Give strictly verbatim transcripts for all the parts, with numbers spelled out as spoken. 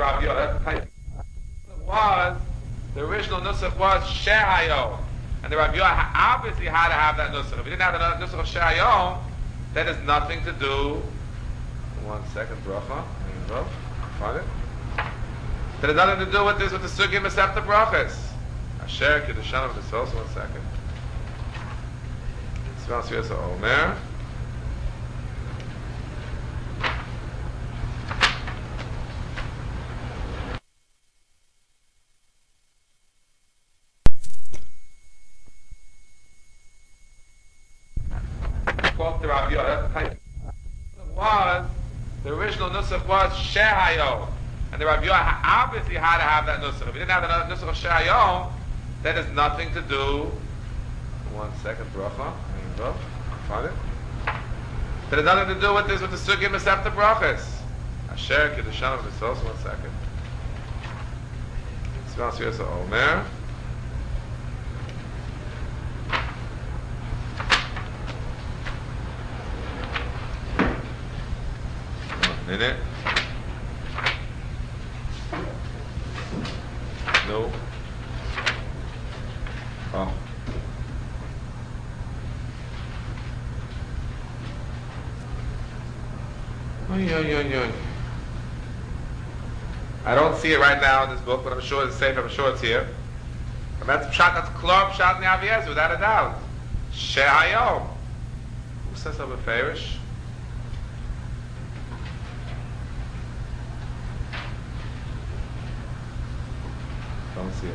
Rabbi Yochanan. Was the original nusach was she'ayom, and the Rabbi Yochanan obviously had to have that nusach. If he didn't have the nusach of she'ayom, that has nothing to do. One second, bracha. There you go. Find it. That has nothing to do with this with the sugi mesefta brachas. Asher kedushan of the also one second. Smells here so Omer. The Rabbi Yochanan was the original nusach was she'ayom, and the Rabbi Yochanan obviously had to have that nusach. If he didn't have the nusach of she'ayom, that has nothing to do. One second, bracha. There you go. Find it. That has nothing to do with this with the sugi mesefta brachas. Asher kedushan of the also one second. Smells here so Omer. Minute. No. Oh. Oy, oy, oy, oy. I don't see it right now in this book, but I'm sure it's safe. I'm sure it's here. And that's pshat. That's klor pshat in the Aviyaz, without a doubt. She'ayom. Who says over Farish? Don't see it.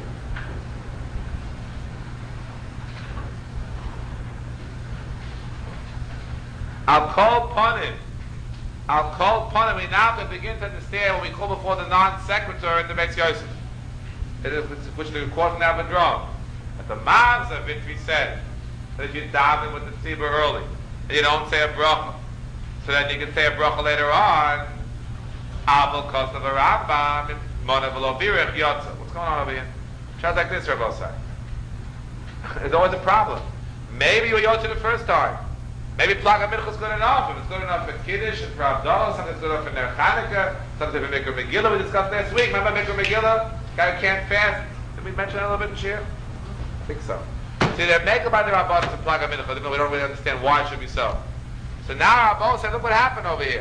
I'll call upon it. I'll call upon it. We now can begin to understand what we call before the non-sequitur in the Beis Yosef. It is which the quote now been drawn. But the Mavs of it, we said that if you daven with the tzibur early, and you don't say a bracha, so then you can say a bracha later on. Aval kosav Rambam monav lo birich yotza. What's going on over here? Sounds like this, Rabbi Osai. It's always a problem. Maybe you yotza the first time. Maybe Plaga Mincha is good enough. If it's good enough for Kiddush and for Havdalah, something's good enough for Ner Chanukah, something for Mikra Megillah we discussed last week. Remember Mikra Megillah? Guy who can't fast. Did we mention that a little bit in Shir? I think so. See, they're making by the Rabbanos to Plaga Mincha. We don't really understand why it should be so. So now Rabbanos said, look what happened over here.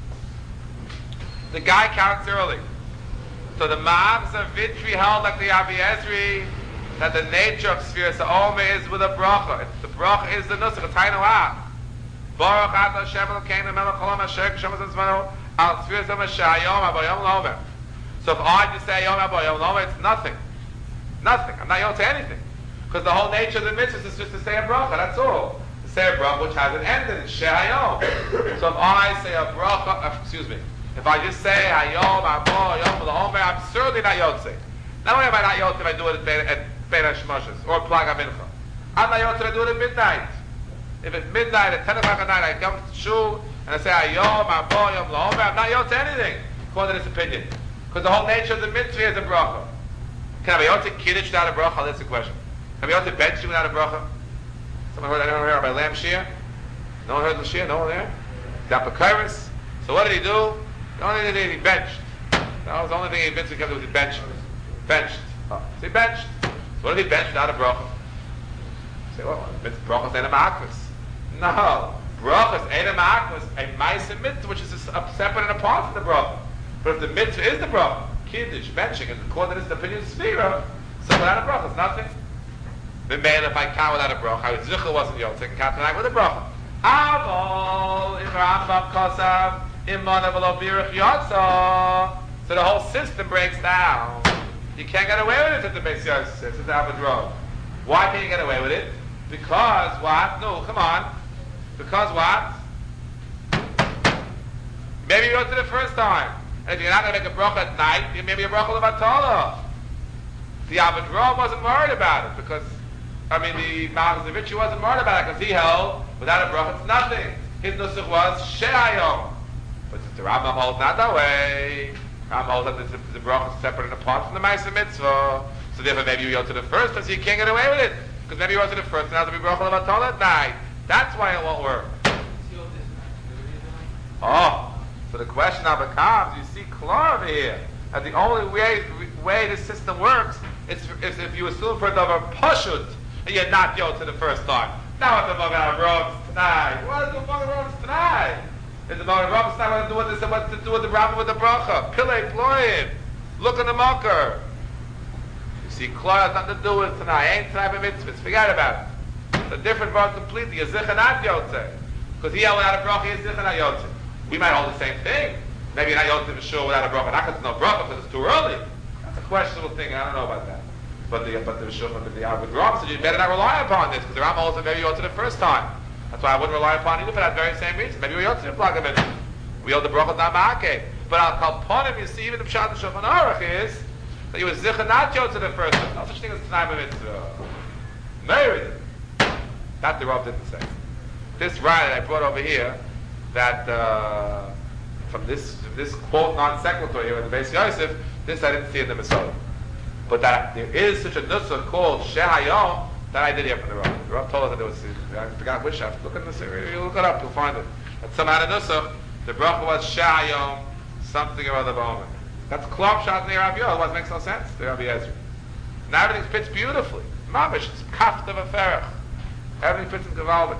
The guy counts early. So the Mavs of Vitri held like the Avi Ezri that the nature of Sfiras HaOmer is with a bracha. It's, the bracha is the nusach. It's Hainu Baruch Atah Hashem Elokeinu Melech Haolam Asher K'shem Tzvano Al Sfiras HaOmer Shayom Abayom L'Omer. So if I just say Yom Abayom L'Omer, it's nothing. Nothing. I'm not yom to anything. Because the whole nature of the mitzvah is just to say a bracha. That's all. To say a bracha which has an end in it. Shayom. So if I say a bracha, uh, excuse me. If I just say Hayom Abo Yom L'Omer, I'm certainly not yotze. Not only am I not yotze if I do it at Bein HaShmoshes or Plaga Mincha. I'm not yotze if I do it at midnight. If it's midnight, at ten o'clock at night, I come to shul and I say Hayom Abo Yom L'Omer, I'm not yotze anything, according to this opinion. Because the whole nature of the mitzvah is a bracha. Can I be yotze Kiddush without a bracha? That's the question. Can I be yotze bench without a bracha? Someone heard, anyone heard about Lamb Shir? No one heard the Shir? No one there? Dapakairis. So what did he do? The only thing he benched. That was the only thing he eventually kept was he benched. Benched. Oh. So he benched. So what did he bench without a bracha? Say, well, brachas ain't a ma'akvus. No. Brachas ain't a ma'akvus. A ma'aseh mitzvah, which is separate and apart from the bracha. But if the mitzvah is the bracha, kiddush, benching, and according to this opinion of Sfira, so without a bracha, it's nothing. The man, if I count without a bracha, I Zichel wasn't yom, so I can count tonight with a bracha. Avol, in Rambam Kosav, so the whole system breaks down. You can't get away with it at the Beis Yosef says, it's Avadro. Why can't you get away with it? Because what? No, come on. Because what? Maybe you wrote it the first time. And if you're not going to make a bracha at night, you maybe a bracha levatala. The Avadro wasn't worried about it because, I mean, the Malchus wasn't worried about it because he held without a bracha it's nothing. His nusach was she'ayom. But the Rambam holds not that way. Rambam holds that the, the bracha is separate and apart from the ma'aseh mitzvah. So therefore maybe you go to the first and so you can't get away with it. Because maybe you go to the first and have to be bracha levatala at night. That's why it won't work. Oh, so the question now becomes, you see Klar over here. And the only way way this system works is, is if you assume for a davar pashut, and you're not yo to the first time. Now what the Magen Avraham tonight? What is the Magen Avraham tonight? Is the Magen Avraham tonight what to do with this? What to do with the Rambam with the bracha? Pillei ployim. Look at the Makar. You see, Klal has nothing to do with tonight. Ain't tonight a mitzvah. Forget about it. It's a different word completely. You're zichanat yotze. Because he held without a bracha, he's zichanat yotze. We might hold the same thing. Maybe you're not yotze for sure without a bracha. Not because it's no bracha, because it's too early. That's a questionable thing. I don't know about that. But the but the Shulchan, but the Arvid Ram said you better not rely upon this because the Ram holds it maybe you ought to the first time. That's why I wouldn't rely upon it either for that very same reason. Maybe we ought to plug him in. We hold the bracha not ma'ake. But I'll call upon him. You see, even the Pshat Shulchan Aruch is that you was zicha not to the first time. No such thing as Tanai Mitzvah. Married. That the Rav didn't say. This right that I brought over here, that uh, from this from this quote non sequitur here in the Beis Yosef, this I didn't see in the Masorah. But that there is such a nusach called Shehayom that I did hear from the Rav. The Rav told us that there was, I forgot which, I have to look at this, you look it up, you'll find it. That somehow the nusach, the bracha was Shehayom, something or other moment. That's Klop Shad near Rav Yoel, otherwise it makes no sense, the Rabbi Ezra. And everything fits beautifully. Mamish, it's kaft of a ferach. Everything fits in Gavaldik.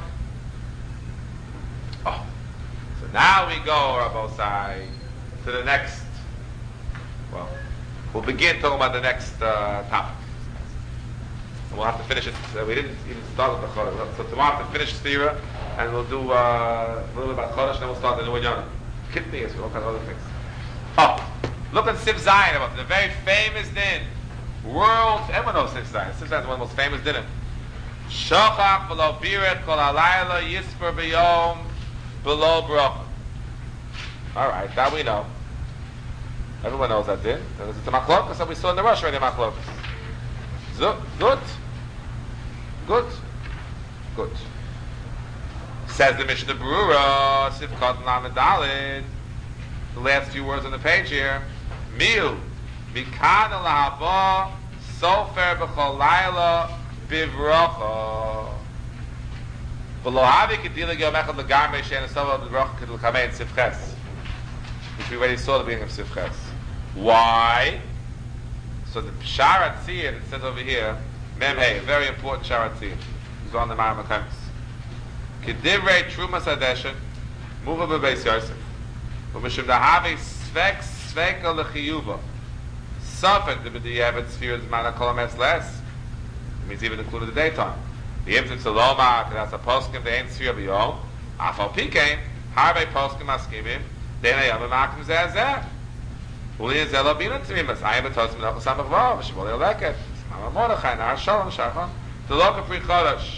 Oh. So now we go, Rabbosai, to the next, well, we'll begin talking about the next uh, topic. And we'll have to finish it. Uh, we didn't even start with the Chodesh. So tomorrow we'll have to finish Sfira, and we'll do uh, a little bit about Chodesh, and then we'll start the new Yonah. Kidneys, all kinds of other things. Oh, look at Siv Zayin, about the very famous din. World, everyone knows Siv Zayin. Siv Zayin is one of the most famous dinim. Shochach below biret kol halayla yisper b'yom below bracha. All right, that we know. Everyone knows that din. It's a machlokas that we saw in the Rosh already. Machlokas. So, good, good, good. Says the Mishnah Berurah, Sivkot Lamed Daled. The last few words on the page here. Miu mikan lahaba sofer b'chol layla bivrocha. V'lo havi kedila g'yom echad l'gamrei she'en esava b'vrocha kedil kamei in Sivches, which we already saw at the beginning of Sivches. Why? So the Sharat Tzir, it says over here, Mem Hey, a very important Sharat Tzir. It's on the Ma'amah Kamis. Kedivrei Trumas Hadeshen, Muva B'Beis Yosef. V'mishum Dahavi Svek Sveka L'Chiyuva. Suffolk, the B'diyevet Tzir, the Mana Kolames less. It means even included the daytime. The Yimtim Saloma, that's a poskim, the Ein Tzir B'yom. Afal Pikein, Harvei poskim Askimim, Dena Yom Ma'akim Zeh Zeh. Uli zelo bina tzrimas. I am a tosim nochas samachvav. Shmoli oleket. Mama Mordechai. Nar shalom shachon. The loka pri chodesh.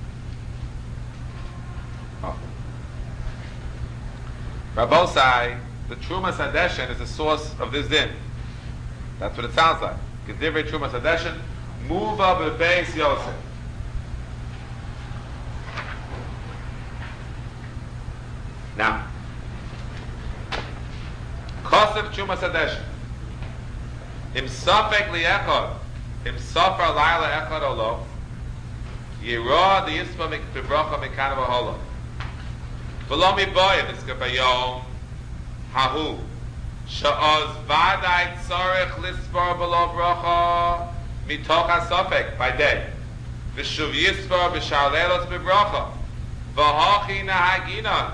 Oh. Rabbosai, the Trumas Hadeshen is the source of this din. That's what it sounds like. Kedivrei Trumas Hadeshen. Muva b'beis Yosef. Now, Kosev Trumas Hadeshen. Im Safek li'echad. Im Safar layla echad olo. Yirah the Yispa b'bracha mikana v'holo. V'lo mi boyev iska bayom hahu. Sha'oz vadai tzorech lispar b'lo bracha mitoch ha-safek by day. V'shuv Yispar b'shar leilos b'bracha. V'hachi nahaginan.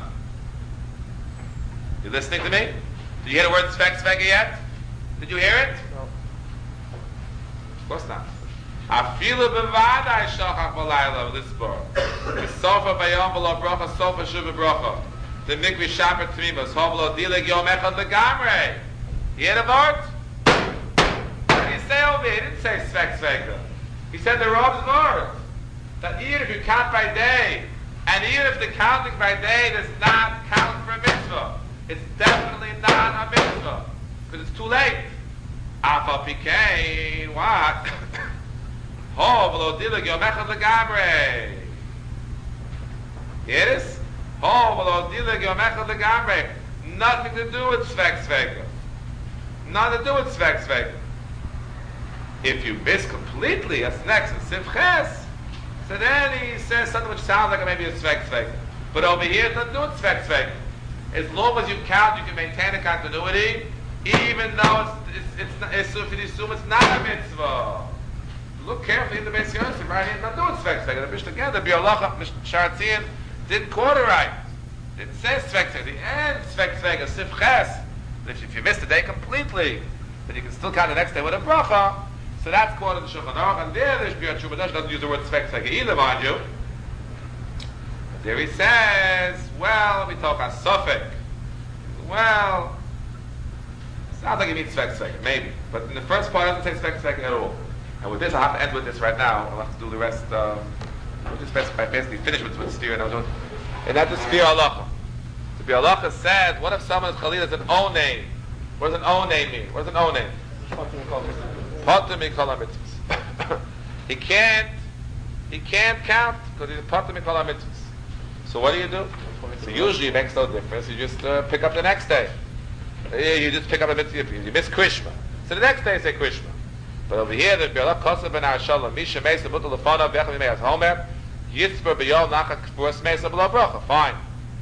You listening to me? Did you hear the word Svek Sveka yet? Did you hear it? No. Of course not. Afilu b'vadai shachach v'layla v'lispor. V'sofa bayom v'lo bracha sofa shuv v'bracha. The mikvi shaper t'mimas hovlo dileg yom echad l'gamrei. You hear the word? What did he say over here? He didn't say Svek Sveka. He said the Rav's word. That even if you count by day, and even if the counting by day does not count for a mitzvah, it's definitely not a mitzvah, because it's too late. Afal pikein, what? Ho v'lo dileg yom echad l'gamrei. Hear this? Ho v'lo dileg yom echad l'gamrei. Nothing to do with Svek Sveka. Nothing to do with Svek Sveka. If you miss completely, that's next in Sivches, so then he says something which sounds like maybe a Svek Sveka. But over here, it doesn't do it Svek Sveka. As long as you count, you can maintain a continuity, even though it's it's it's not, it's, if you assume it's not a mitzvah. Look carefully in the Beis Yosef, right here. Not doing Svek Svek. The Mishnah again, the Bialacha, Sharatzian didn't quarter right. Didn't say Svek Svek. The end Svek Svek, a Sif Ches. If, if you missed the day completely, then you can still count the next day with a bracha. So that's quoted in Shulchan Aruch. And there, the Shbirat Shumadash doesn't use the word Svek Svek either, mind you. But there he says, well, we talk about Suffolk. Well, sounds like he means Svek Svek, maybe. But in the first part, it doesn't say Svek Svek at all. And with this, I'll have to end with this right now. I'll have to do the rest. Um, we'll just basically finish with the sphere. And, and that's the sphere halacha. The sphere halacha said, what if someone is chalil as an own name? What does an own name mean? What does an own name? Potter mikol mitzvahs. He can't. He can't count because he's potter mikol mitzvahs. So what do you do? So usually it makes no difference. You just uh, pick up the next day. You just pick up a mitzvah. You miss Krishma. So the next day you say Krishma. But over here, the Bialach Kosev ben Arshalom, Misha Mesa Mutal Lefana, Vecham Yimei as Homer, Yitzber B'yol Nachak Kfuras Mesa B'lo Bracha. Fine.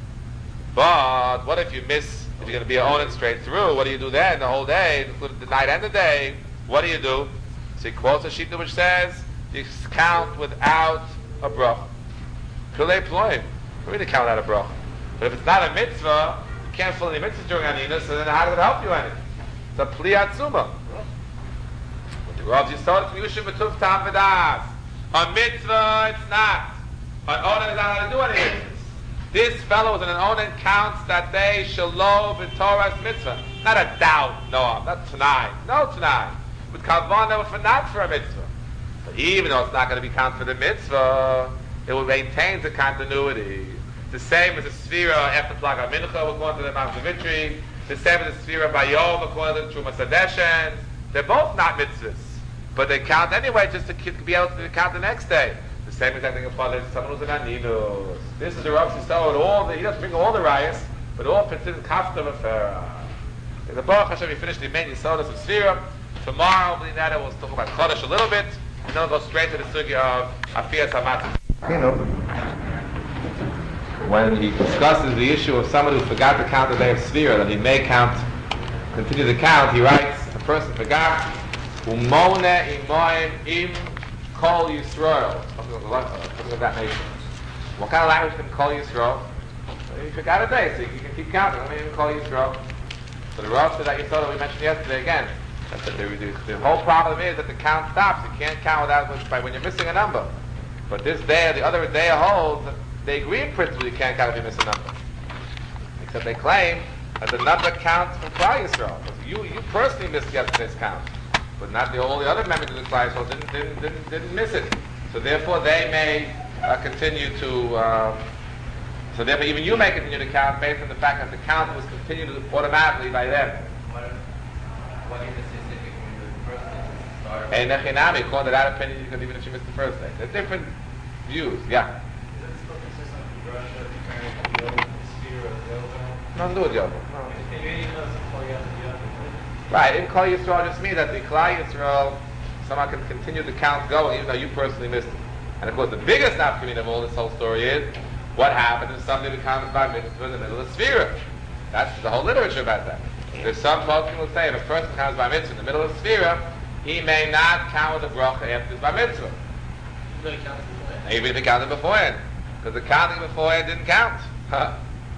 But what if you miss, if you're going to be on it straight through, what do you do then the whole day, including the night and the day? What do you do? So he quotes a sheet which says, you count without a bracha. Kulei Ploim. You really count without a bracha. But if it's not a mitzvah, you can't fill any mitzvahs during Anina, so then how does it help you any? It's a Pli Atzuma. Rav Yisod Yushin B'Tuf Tam V'Das. On mitzvah, it's not. On Onan is not allowed to do any mitzvahs. This fellow is in an Onan counts that they shalo b'Torah's mitzvah. Not a doubt, no, not tonight. No tonight. With Kavana for not for a mitzvah. But even though it's not going to be counted for the mitzvah, it will maintain the continuity. The same as the Sfira after Plaga Mincha, according to the Mount of Victory. The same as the Sfira Bayom, according to the Truma Sadeshen. They're both not mitzvahs. But they count anyway just to be able to count the next day. The same exact thing applies to someone who's an Aninus. This is the Rav Yisrael, all the, he doesn't bring all the rayas, but all fits in Kafta V'Fera. In the Baruch Hashem, we finished the main Yisodus of Sfira. Tomorrow, we'll we'll talk about Chodesh a little bit, and then we'll go straight to the sugya of Afiyas HaMatzah. When he discusses the issue of someone who forgot to count the day of Sfira, that he may count, continue to count, he writes, a person forgot, Umona imoim im kol Yisrael. Something of that nature. What kind of language can call Yisrael? You forgot a day, so you can keep counting. Let me even call Yisrael. So the Rav said that Yisrael that we mentioned yesterday again. That's that the, the, the whole problem is that the count stops. You can't count without by when you're missing a number. But this day, the other day holds, they agree in principle you can't count if you miss a number. Except they claim that the number counts for Klal Yisrael. Because you, you personally missed yesterday's count. But not the, all the other members of the Klal Yisrael didn't, didn't, didn't, didn't miss it. So therefore they may uh, continue to, um, so therefore even you may continue to count based on the fact that the count was continued automatically by them. What, what is the specific when the first day started? And Nechinami, according to that opinion, you could even if you missed the first day. There's different views, yeah. Is it still consistent with Russia comparing the sphere of Yoga? No, do it, Yoga. No. It really doesn't call you out the Yoga. Right, in Klal Yisrael just means that the Klal Yisrael someone can continue the count going even though you personally missed it. And of course the biggest nafkamina of all this whole story is what happened if somebody becomes by mitzvah in the middle of the Sfira. That's the whole literature about that. There's some folks who will say if a person comes by mitzvah in the middle of the Sfira, he may not count with the bracha after his by mitzvah. Even if he counted beforehand. Because the counting beforehand didn't count. okay,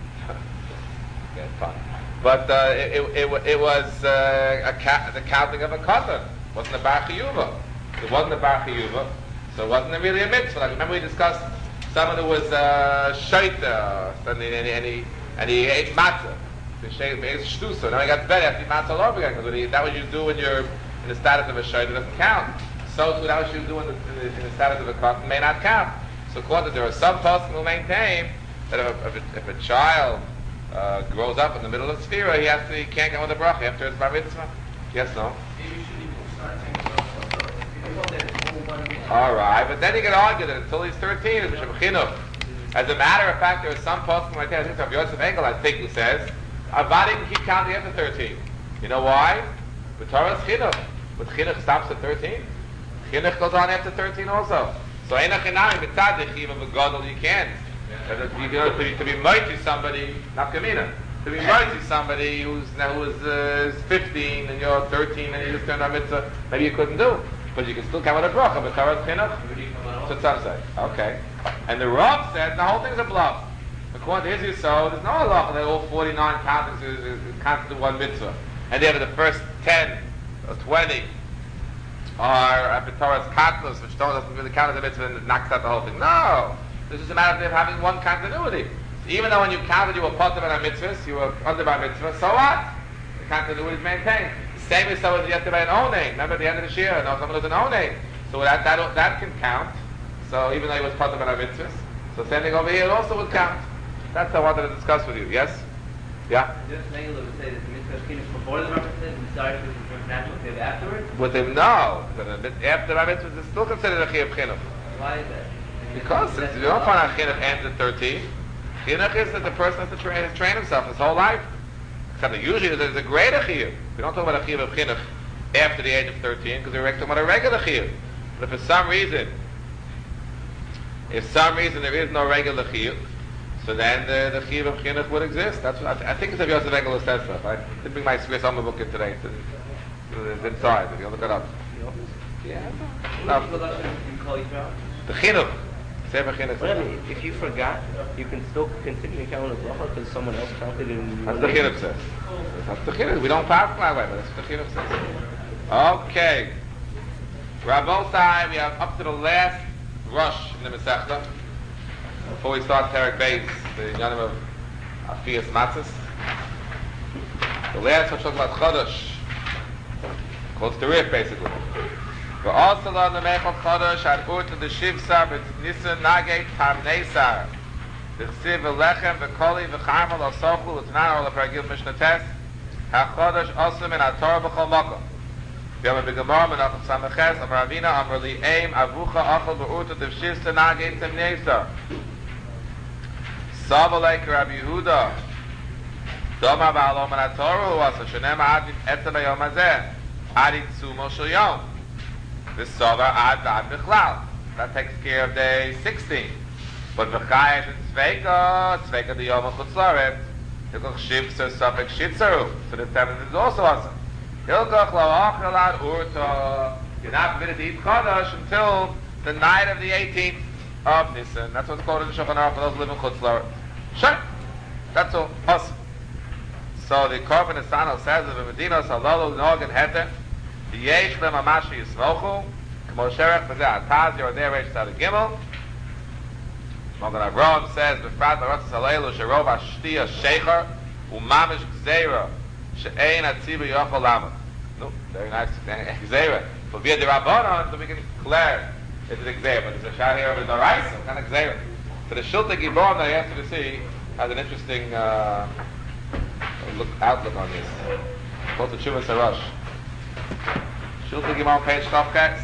fine. But uh, it, it, it, it was uh, a ca- the counting of a katan. It wasn't a bar chiyuva. It wasn't a bar chiyuva, so it wasn't really a mitzvah. Like, remember we discussed someone who was uh, shaita, and, and, and, he, and he ate matzah. So he ate shtusa. Now he got better after he matzah all over again, because that what you do when you're in the status of a shaita doesn't count. So too, that what you do in the, in the, in the status of a katan may not count. So according to there are some folks who maintain that if a, if a, if a child Uh, grows up in the middle of the Sfira, he has to, he can't get with the bracha after his bar mitzvah. Yes, no? All right, but then he can argue that until he's thirteen, it's Misham Chinuch. As a matter of fact, there are some poskim like that. I think of Yosef Engel, I think, who says Avadi can keep counting after thirteen. You know why? The Torah is Chinuch, but Chinuch stops at thirteen. Chinuch goes on after thirteen also. So Einach Enami Mitzadik, even with Godel, you can't. You know, to be, to be mighty somebody, not kamina. To be married to somebody who's now who's uh, fifteen and you're thirteen and you just turned on mitzvah, maybe you couldn't do, but you can still come with a bracha. But Torah chinuch. So some say, okay. And the Rav said the whole thing's a bluff. According to his Yisod, there's no halacha that all forty-nine countings is, is, is counted to one mitzvah, and then the first ten or twenty are Torah's katlos, which Torah doesn't really count as a mitzvah and knocks out the whole thing. No, this is a matter of having one continuity. Even though when you counted you were potter by mitzvahs, you were under by mitzvah, so what? The continuity is maintained. Same as so as you have to buy an own name. Remember at the end of the year, no, someone was an own name. So that, that that can count. So even though he was potter by mitzvahs, so same thing over here also would count. That's what I wanted to discuss with you. Yes? Yeah? Just Mengele would say that the mitzvah is chinuch before the bar mitzvah and the start with the natural chiyuv afterwards? With him, no. After the mitzvah, it's still considered a chiyuv chinuch. Why is that? Because since you don't find out chinuch ends at thirteen, chinuch is that the person has to train, has trained himself his whole life. Except that usually there's a greater chiyuv. We don't talk about a chiyuv of chinuch after the age of thirteen because we're talking about a regular chiyuv. But if for some reason, if some reason there is no regular chiyuv, so then the, the chiyuv of chinuch would exist. That's what I, th- I think it's if Yosef Engel says stuff. I didn't bring my Swiss Summer book in today. It's, it's inside. If you look it up. Yeah. No. The chinuch. Sefer chinuch. But I mean, if you forgot, you can still continue counting the bracha because someone else counted it. In that's the chinuch says. That's the chinuch. We don't pass my way, but that's what the chinuch says. Okay. Rabbosai, we are up to the last rush in the Masechta. Before we start Perek Beis, the Yanim of Afiyas Matzos. The last one talks about Chodesh. Close to Rif, basically. V'asala l'mechol Chodesh ad urta d'shivsa b'nissen nagei tamneisar. V'chsiv v'lechem v'koli v'charmel l'sochu l'tnan or l'peragil mishnates. HaChodesh osam min HaTorah b'chol makom. V'yom b'gemar menachem sameches amar Avina amar li eim avucha achol b'urta d'shivsa nagei tamneisar. Savalek Rabbi Yehuda Doma Ba'alom and HaTorah Huasa Shenem Ad Etzem Hayom Hazeh Ad Itzumo Shel Yom V'Sava Ad Ad B'chlal. That takes care of day sixteen. But V'chayesh and Tzveika Tzveika the Yom HaChutz La'aretz Hilkoch Shivsa Safek Shitzaru. So the seventh is also awesome. Hilkoch La'achel Ad Urta. You're not permitted to eat Chodesh until the night of the eighteenth of Nisan. That's what's called in the Shulchan Aruch for those who live in Chutz La'aretz. Sure. That's all. Awesome. So the Korban Esano says of the Medina Salolo Nog and Heter, the Yesh Lem Amashi Yismochu, Kmo Sherech B'zeh Ataz Yerodei Reish Tzad Gimel. Magen Avraham says, B'frat L'Rotz Salelu Sherov Ashtiya Shecher Umamish Gzeira She'ein Atziba Yochol Lama. No, very nice. Gzeira. But via the Rabbanon, so we can declare it's an Gzeira. But it's a shot here of a Doraisa. What kind of Gzeira? So the Shulta Gibon that I asked you to see has an interesting uh, look, outlook on this. It's called the Chuvas Harosh. Shulta Gibon, page Topkats.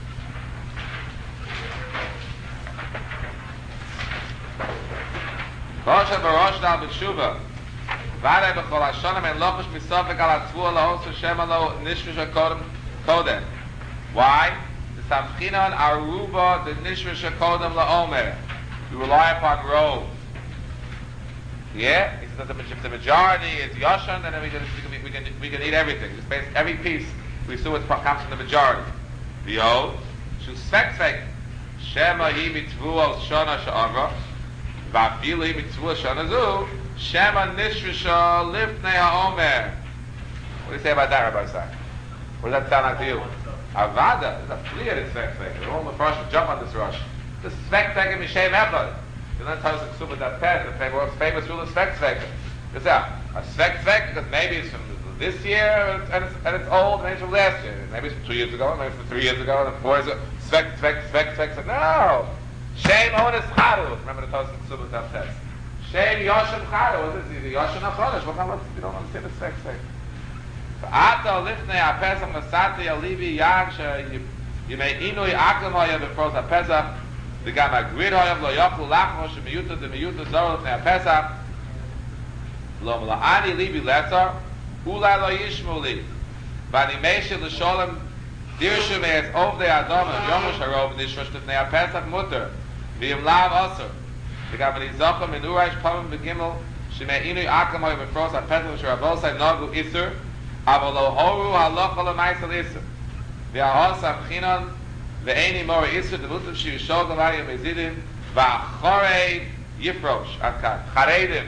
Kosher Barosh Dal B'Tshuva. Vare B'chol Hashonim En Lochosh Misofek Al Atzvua Lahos Hashem Alo Nishvish HaKodem Kodem. Why? The Samchinon Aruba the Nishvish HaKodem LaOmer. We rely upon row. Yeah? He says that if the majority is Yoshan, then we can, we can, we can, we can eat everything. Just based, every piece we assume it comes from the majority. V'yo, Shu Svek Svek. Shema Hi Mitzvuos Shona Sha'avra. V'afilu Hi Mitzvuos Shona Zu. Shema Nishvisha Lifnei HaOmer. What do you say about that, Rabbi Isaac? What does that sound like to you? Avada. There's a clear Svek Svek. All the Russians jump on this rush. The Svek Svek and Mishem Echad. You don't tell us the Ksubah that pet, the famous, famous rule of Svek Svek. It's a Svek Svek because maybe it's from this year and it's, and it's old, maybe it's from last year. Maybe it's from two years ago, maybe it's from three years ago, and four years ago. Svek Svek Svek Svek Svek. No! Shem Onis Charu. Remember the Tosaf Ksubah that pet. Shem Yoshem Charu. What is it? Either Yoshem or Chodesh. What kind of, you don't understand the Svek Svek. Ata Lifnei HaPesach Masati Alivi Yag You may inui aklam hoya before the Pesach. The gam agrid hoya lo yakul lachmo shemiyuta the miyuta zorah lefnei Pesach. Lo mla'ani libi letzar ula lo yishmu li. Vani meishe l'sholem dirshu me'ez ovdei adom and yomush harov nishrosh lefnei Pesach mutter. V'im lav asur. The gam v'nizachem in uraish pamim begimel Shemei inu akam hoy befros a pesach shrabos ay nagu iser, aber lo horu halacha lemaisel iser. V'ahos abchinon ve'eni mor iser devutim shirishol gavari mezidim v'achorei yifrosh akan charedim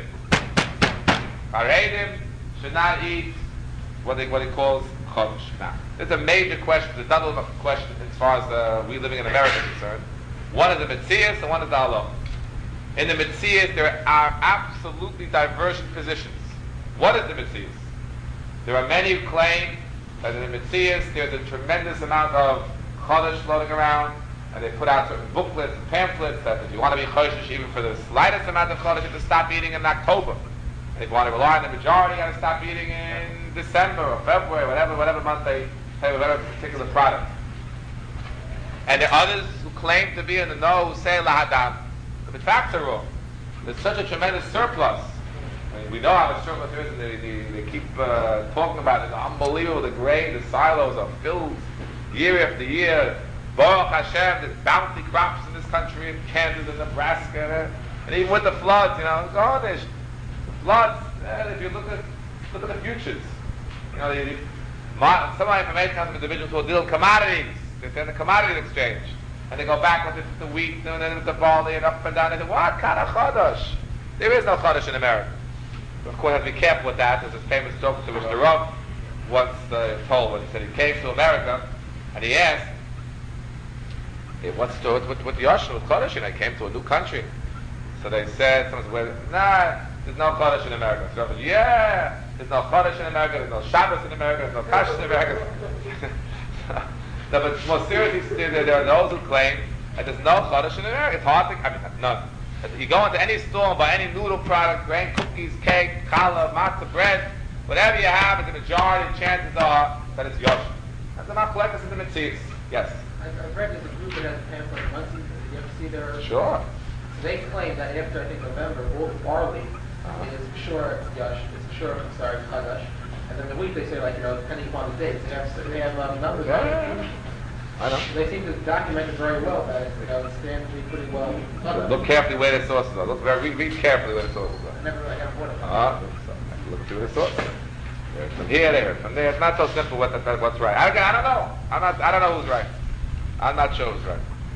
charedim should not eat what they what he calls chodesh. Now, it's a major question. It's a double question as far as uh, we living in America is concerned. One is the Metzias and one is the Halacha. In the Metzias, there are absolutely divergent positions. What is the Metzias? There are many who claim that in the Metzias there's a tremendous amount of chodesh floating around, and they put out certain booklets and pamphlets that if you want to be choshesh even for the slightest amount of chodesh, you have to stop eating in October. And if you want to rely on the majority, you got to stop eating in December or February, whatever whatever month they have whatever particular product. And there are others who claim to be in the know who say lahadam. The facts are wrong. There's such a tremendous surplus. I mean, we know how the surplus is, and they, they, they keep uh, talking about it. It's unbelievable. The grain, the silos are filled year after year. Baruch Hashem, there's bounty crops in this country, in Kansas and Nebraska, and even with the floods, you know, garnish. Floods. Eh, if you look at look at the futures, you know, the, the, my, some of my information comes from individuals who deal in commodities. They're in the commodity exchange. And they go back with the, the wheat and then with the barley and up and down. They say, what kind of chodesh? There is no chodesh in America. Of course, have to be careful with that. There's this famous story to which the Rav once uh, told when he said he came to America and he asked, hey, what's the, what, what the Yoshin with chodesh? And I came to a new country. So they said, someone said, well, nah, there's no chodesh in America. So I said, yeah, there's no chodesh in America, there's no Shabbos in America, there's no Kashrus in America. No, but more seriously, there, there are those who claim that there's no chodesh in America. It's hard to, I mean, none. You go into any store and buy any noodle product, grain cookies, cake, challah, matzah, bread, whatever you have, the majority, chances are that it's Yosh. That's the machlekes in the Metzias. Yes? I've, I've read there's a group that has a pamphlet in Muncie. Did you ever see their... Sure. So they claim that after, I think, November, all the barley Uh-huh. is sure Yosh, it's sure, sorry, Chodesh. And then the week they say, like, you know, depending upon the dates, they have, they have um, numbers on it. I know. They seem to document it very well, that it's, you know, it stands to be pretty well. Look carefully where the sources are. Look very, read, read carefully where the sources I are. never really have one of them. Uh-huh. Look through the sources. From here, there, from there. It's not so simple what, what's right. I, I don't know. I'm not, I don't know who's right. I'm not sure who's right.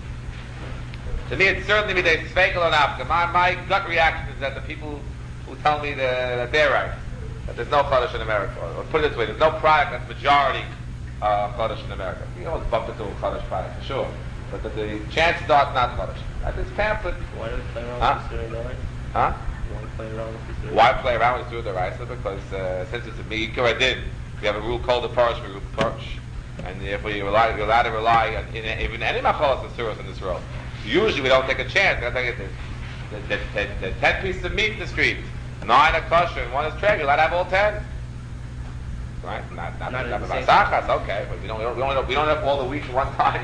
To me, it's certainly they spekel on after. My, my gut reaction is that the people who tell me the, that they're right, that there's no chodesh in America, or, or put it this way, there's no product that's majority uh, chodesh in America. You always bump into a chodesh product for sure, but that the chances are it's not chodesh. That is pamphlet. Why do we play around Huh? with the right? Huh? Why play around with the Why play around with the Raisa? Because uh, since it's a meikar, I did. We have a rule called the parish, we rule the parish, and if we rely, we're allowed to rely on in, even any machalas and suros in this world. Usually we don't take a chance. We don't take it. The, the, the, the ten pieces of meat in the street, nine are kosher and one is treg. You're allowed to have all ten. Right? Not not not, not the masachas, okay, but we don't we don't we don't, we don't have all the wheat at one time.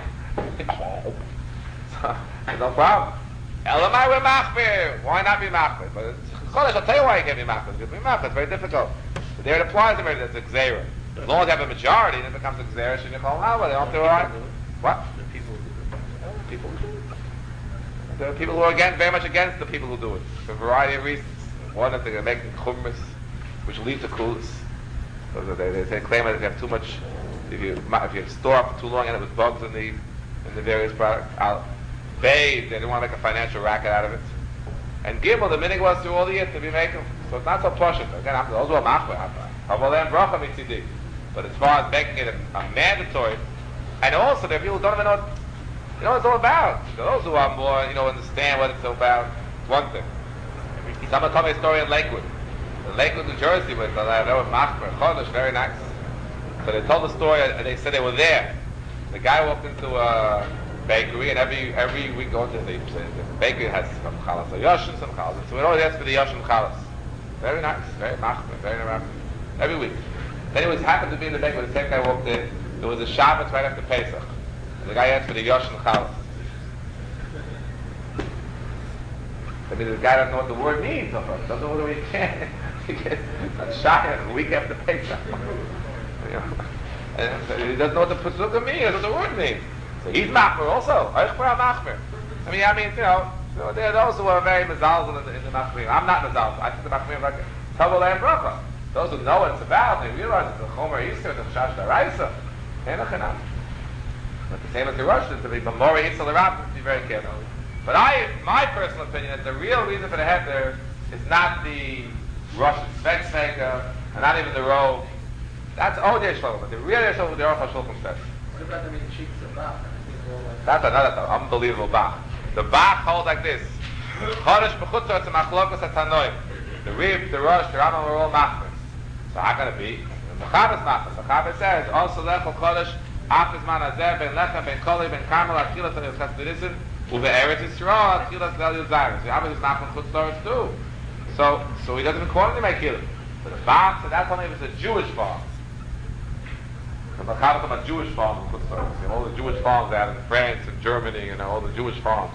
So, there's no problem. Elamai we're machmir. Why not be machmir? But it's chodesh. I'll tell you why you can't be machmir. Because be machmir. It's very difficult. But there it applies to me. It's a gzeira. As long as you have a majority, then it becomes a gzeira. Shouldn't you call them out? They don't do it right. What? The people who do it. People who do it. There are people who are against, very much against the people who do it for a variety of reasons. One is they're making chumras, which lead to kulas. So they, they, they claim that if you have too much, if you if you store up for too long, and it with bugs in the in the various products. I'll, they they don't want to make a financial racket out of it. And Gimel, the minig was through all the years to be making, so it's not so plushing. Again, I'm, those who are machmir, Havolem bracha mitzidi. But as far as making it a, a mandatory, and also there are people who don't even know. You know what it's all about. Those who are more, you know, understand what it's all about. It's one thing. Someone told me a story in Lakewood. In Lakewood, New Jersey, with the Rebbe Machmer, Chodesh, very nice. So they told the story, and they said they were there. The guy walked into a bakery, and every every week go into the, the bakery has some chalas, so Yoshin, some chalas. So we always ask for the Yoshin chalas. Very nice, very Machmer, very Machmer. Every week. Then it was happened to be in the bakery. The same guy walked in. There was a Shabbat right after Pesach. And the guy asked for the Yoshin chalas. I mean, the guy doesn't know what the word means. Doesn't know what he can. He gets shy a week after Pesach. You know, and so he doesn't know what the pasuk means. He doesn't know what the word means. So he's machmer also. Eichmer machmer. I mean, I mean, you know, So there are those who are very mezalzel in the, in the machmir. I'm not mezalzel. I think the machmir like Tavol and bracha. Those who know what it's about, they realize it's a chomer Yisrael, it's a chash daraisa. Enochinam. But the same as the Rosh, to be Mamori Yisrael Rabbah, to be very careful. But I, my personal opinion, is the real reason for the heter is not the Rosh Spec maker, and not even the robe. That's Od Yesh Shlomo, but the real Yesh Shlomo, the Aruch HaShulchan says. What about the cheeks of Bach? That's another unbelievable Bach. The Bach holds like this. Chodesh b'chutzor, it's a machlokas atanoim. The Rib, the Rosh, the Rambam are all machmas. So how can it be? The Chabad machmas. The Chabad says, also lechol chodesh, afis man hazeh, ben lechem, ben koli, ben karmel, atchilas, and yitzchas b'nissen, uve eretz Yisrael, atchilas, vel yuzayim. So Yahweh is machmas chutzor too. So, so he doesn't even call him Mekil. But the Bach, so that's only if it's a Jewish farm. So the Chabad talking about Jewish farms in chutzor. All the Jewish farms out in France and Germany, you know, all the Jewish farms.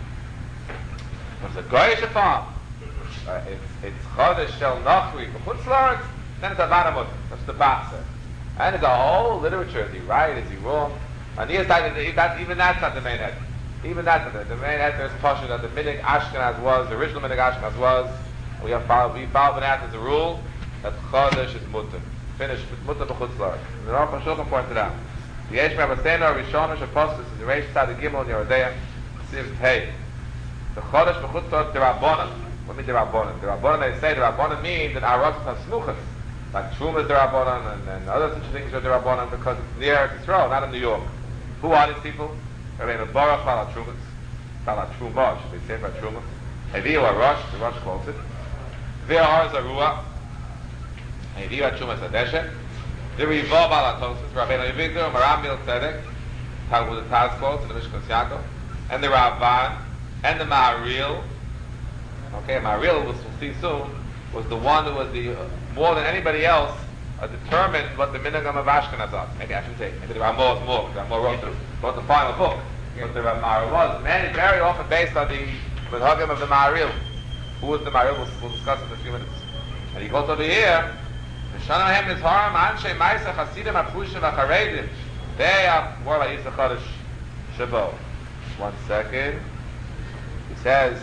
It's a Goyish farm. Uh, it's it's Chodesh Shel Nachri for Chutzlaretz, then it's Avada Mutter. That's the Bach says. And there's a whole literature. Is he right? Is he wrong? And he is that, that even that's not the main head. Even that's not the, the main head. There's Pasha that the Minig Ashkenaz was, the original Minig Ashkenaz was. We have followed, we followed that as a rule that Chodesh is Mutter. Finished with Mutter b'Chutzlaretz. And the Aruch HaShulchan pointed out. The Yesh Me'abasena Rishona Shapostus is the Reish Tzad Gimel in Yerodea. Siv Hey. The Chodesh b'Chutzlaretz the Rabbanon. What mean the Rabbanon? The Rabbanon, they say the Rabbanon means that our Rosh have snuchas. Like Truma is the Rabbanon and, and other such things are the Rabbanon because it's near Israel, not in New York. Who are these people? Rabbeinu Baruch Bala Trumas. Bala Truma, should be said by Truma. Heviu a Rosh, the Rosh quotes it. Ve'ar Zarua. Heviu a Truma Sadeshet. The Riva Bala Tosis, Rabbeinu Yevigdor, Maramil Tzedek. Talmud the Taz quotes in the Mishkan Yaakov. And the Ravan. And the Ma'aril. Okay, Ma'aril, we'll see soon, was the one who was the, uh, more than anybody else, uh, determined what the Minhagam of Ashkenaz are. Maybe I shouldn't say, maybe the Ramah was more, because Ramah wrote the, wrote the final book. But the Ma'aril was, many, very often based on the Minhagam of the Ma'aril. Who was the Ma'aril? We'll, we'll discuss it in a few minutes. And he goes over here, V'shanahem is harm, Anshe Maisa Chasidim Apushim Acharedim. They are more like Yisra Chodesh Shabbat. One second. He says,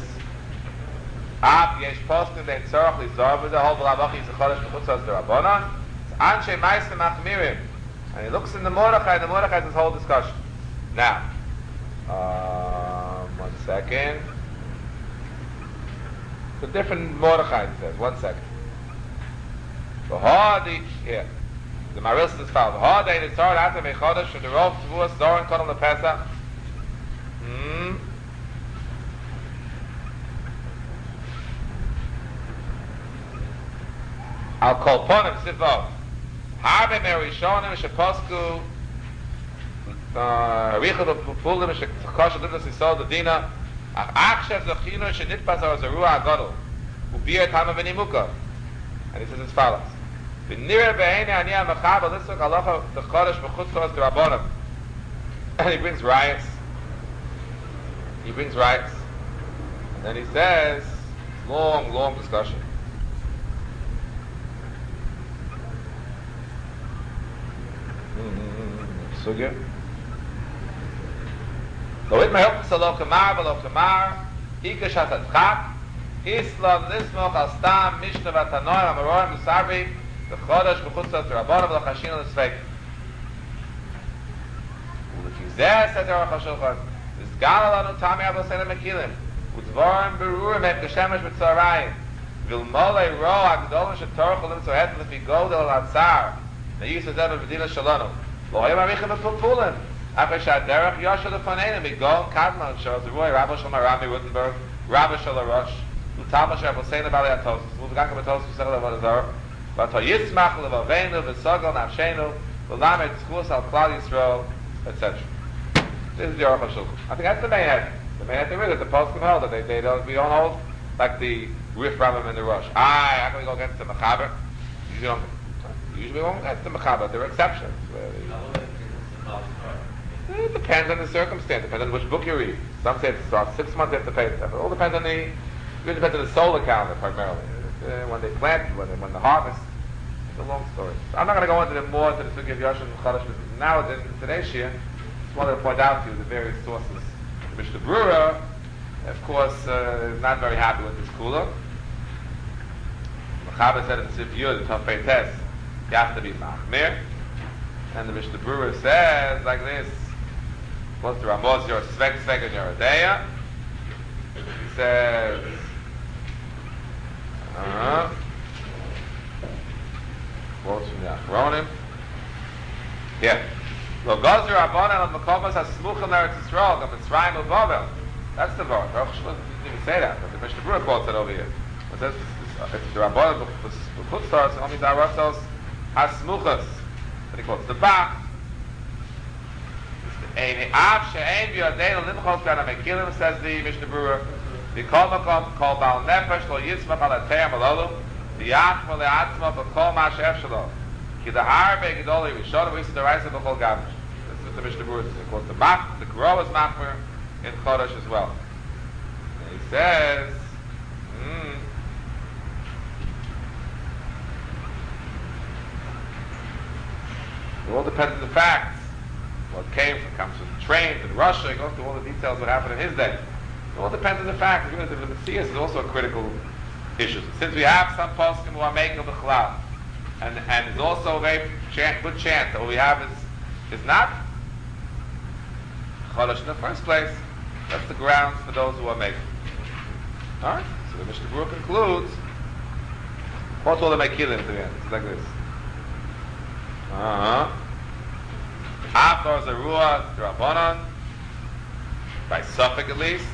Ab yesh postim den tzorach lizor v'zeh hol v'lavach yisra chodesh b'chutzos d'Rabbanan. It's anshe ma'aseh machmirim. And he looks in the Mordechai, and the Mordechai has this whole discussion. Now, um, one second. It's a different Mordechai, it says. One second. V'hadi, here. The Maril says as follows. V'hadi in the tzorach atem echodesh from the rov tvuas zorin kodom lepesach. Hmm. I'll call ponim sivov. Harbe merishonim sheposku richad ufulim shekosha libnas yisod adina ach achshav zachino shenitpas ar zarua agadol ubiyat hama v'nimuka. And he says as follows. V'nira be'ene ani ha'machab alisuk halacha t'chodesh b'chutzos d'Rabbanan. And he brings riots. He brings riots. And then he says, long, long discussion. Sugya. Lo it mehok salo kamar v'lo kamar ika shatat chak Islam nismoch al stam mishna v'tanoim amaroim v'sarvi v'chodesh v'chutzot v'rabbanim v'lachashino l'svek. U'l'kizeh said the Aruch HaShulchan v'zgal alanu tami avosena mekilim u'dvorim berurim et geshemesh v'tzarayim v'lmolei ro agdolim shetorchu lim tzohet l'fi godel al-atzar na'yis azeh v'dina shalonu lo hayam arichim v'pulpulim after shaderach yosha l'faneinu migol kadman shal zerui Rabbi Shal Marami Wittenberg Rabbi Shal Arosh Utama shal Hossein Bali Atosis Muzgaka Batosis V'segel Avodazar V'to Yitzmach L'vaveinu V'sogel Nafshenu V'lamed Tzchus Al Klal Yisrael et cetera. This is the Aruch HaShulchan. I think that's the main head. The main head there is that the post can hold that they, they don't, we don't hold like the Rif Rambam and the Rosh. Aye, how can we go against the Mechaber? Usually don't. Usually we won't go against the Mechaber. There are exceptions. It depends on the circumstance. It depends on which book you read. Some say it's uh, six months after pay stuff. It all depends on the. It really depends on the solar calendar primarily. Uh, when they plant, when they, when the harvest. It's a long story. So I'm not going to go into the more to the Sugi of Yosha and Chadash. Now in today's year, I just wanted to point out to you the various sources. The Mishnah Brura, uh, course, uh, is not very happy with this kula. Mechaber said in Sif Yud, the Tafei Tes, you have to be machmir. And the Mishnah Brewer says like this: what's the Ramos? You're a svek svek and you're a deya. He says, uh-huh. Quotes from the Achronim. Yeah. Lo gozer Rabbanan al Mekomos hasmuchim l'Eretz Yisrael gam Mitzrayim u'Bavel. That's the word. Baruch Shmuel didn't even say that, but the Mishnah Brewer quotes it over here. It says it's the Rabbanan b'chutzars only daratzos hasmuchas. Then he quotes the back. Av she'ein b'yadeinu limchos b'ana mekilim, says the Mishnah Brewer. V'kol makom kol bal nefesh lo yitzmach al atayim alolu v'yachma le'atzma b'kol ma she'ef shelo ki dahar be'gedoli rishon v'yis d'raisa b'kol gamish. This is what the Mishnah Brewer says. He quotes the mach, the Karo is machmer in Chodesh as well. And he says, mm, it all depends on the facts. What came from, comes from the trains in Russia, he goes through all the details of what happened in his day. It all depends on the facts. The Messias is also a critical issue. Since we have some poskim who are making the chalal, and and it's also a very chan- good chance that what we have is is not Chodesh in the first place. That's the grounds for those who are making. Alright? So the Mishnah Berurah concludes, quote all the Mekilim to the end. It's like this. Uh-huh. After the Ruah D'Rabbanan, by Suffolk at least,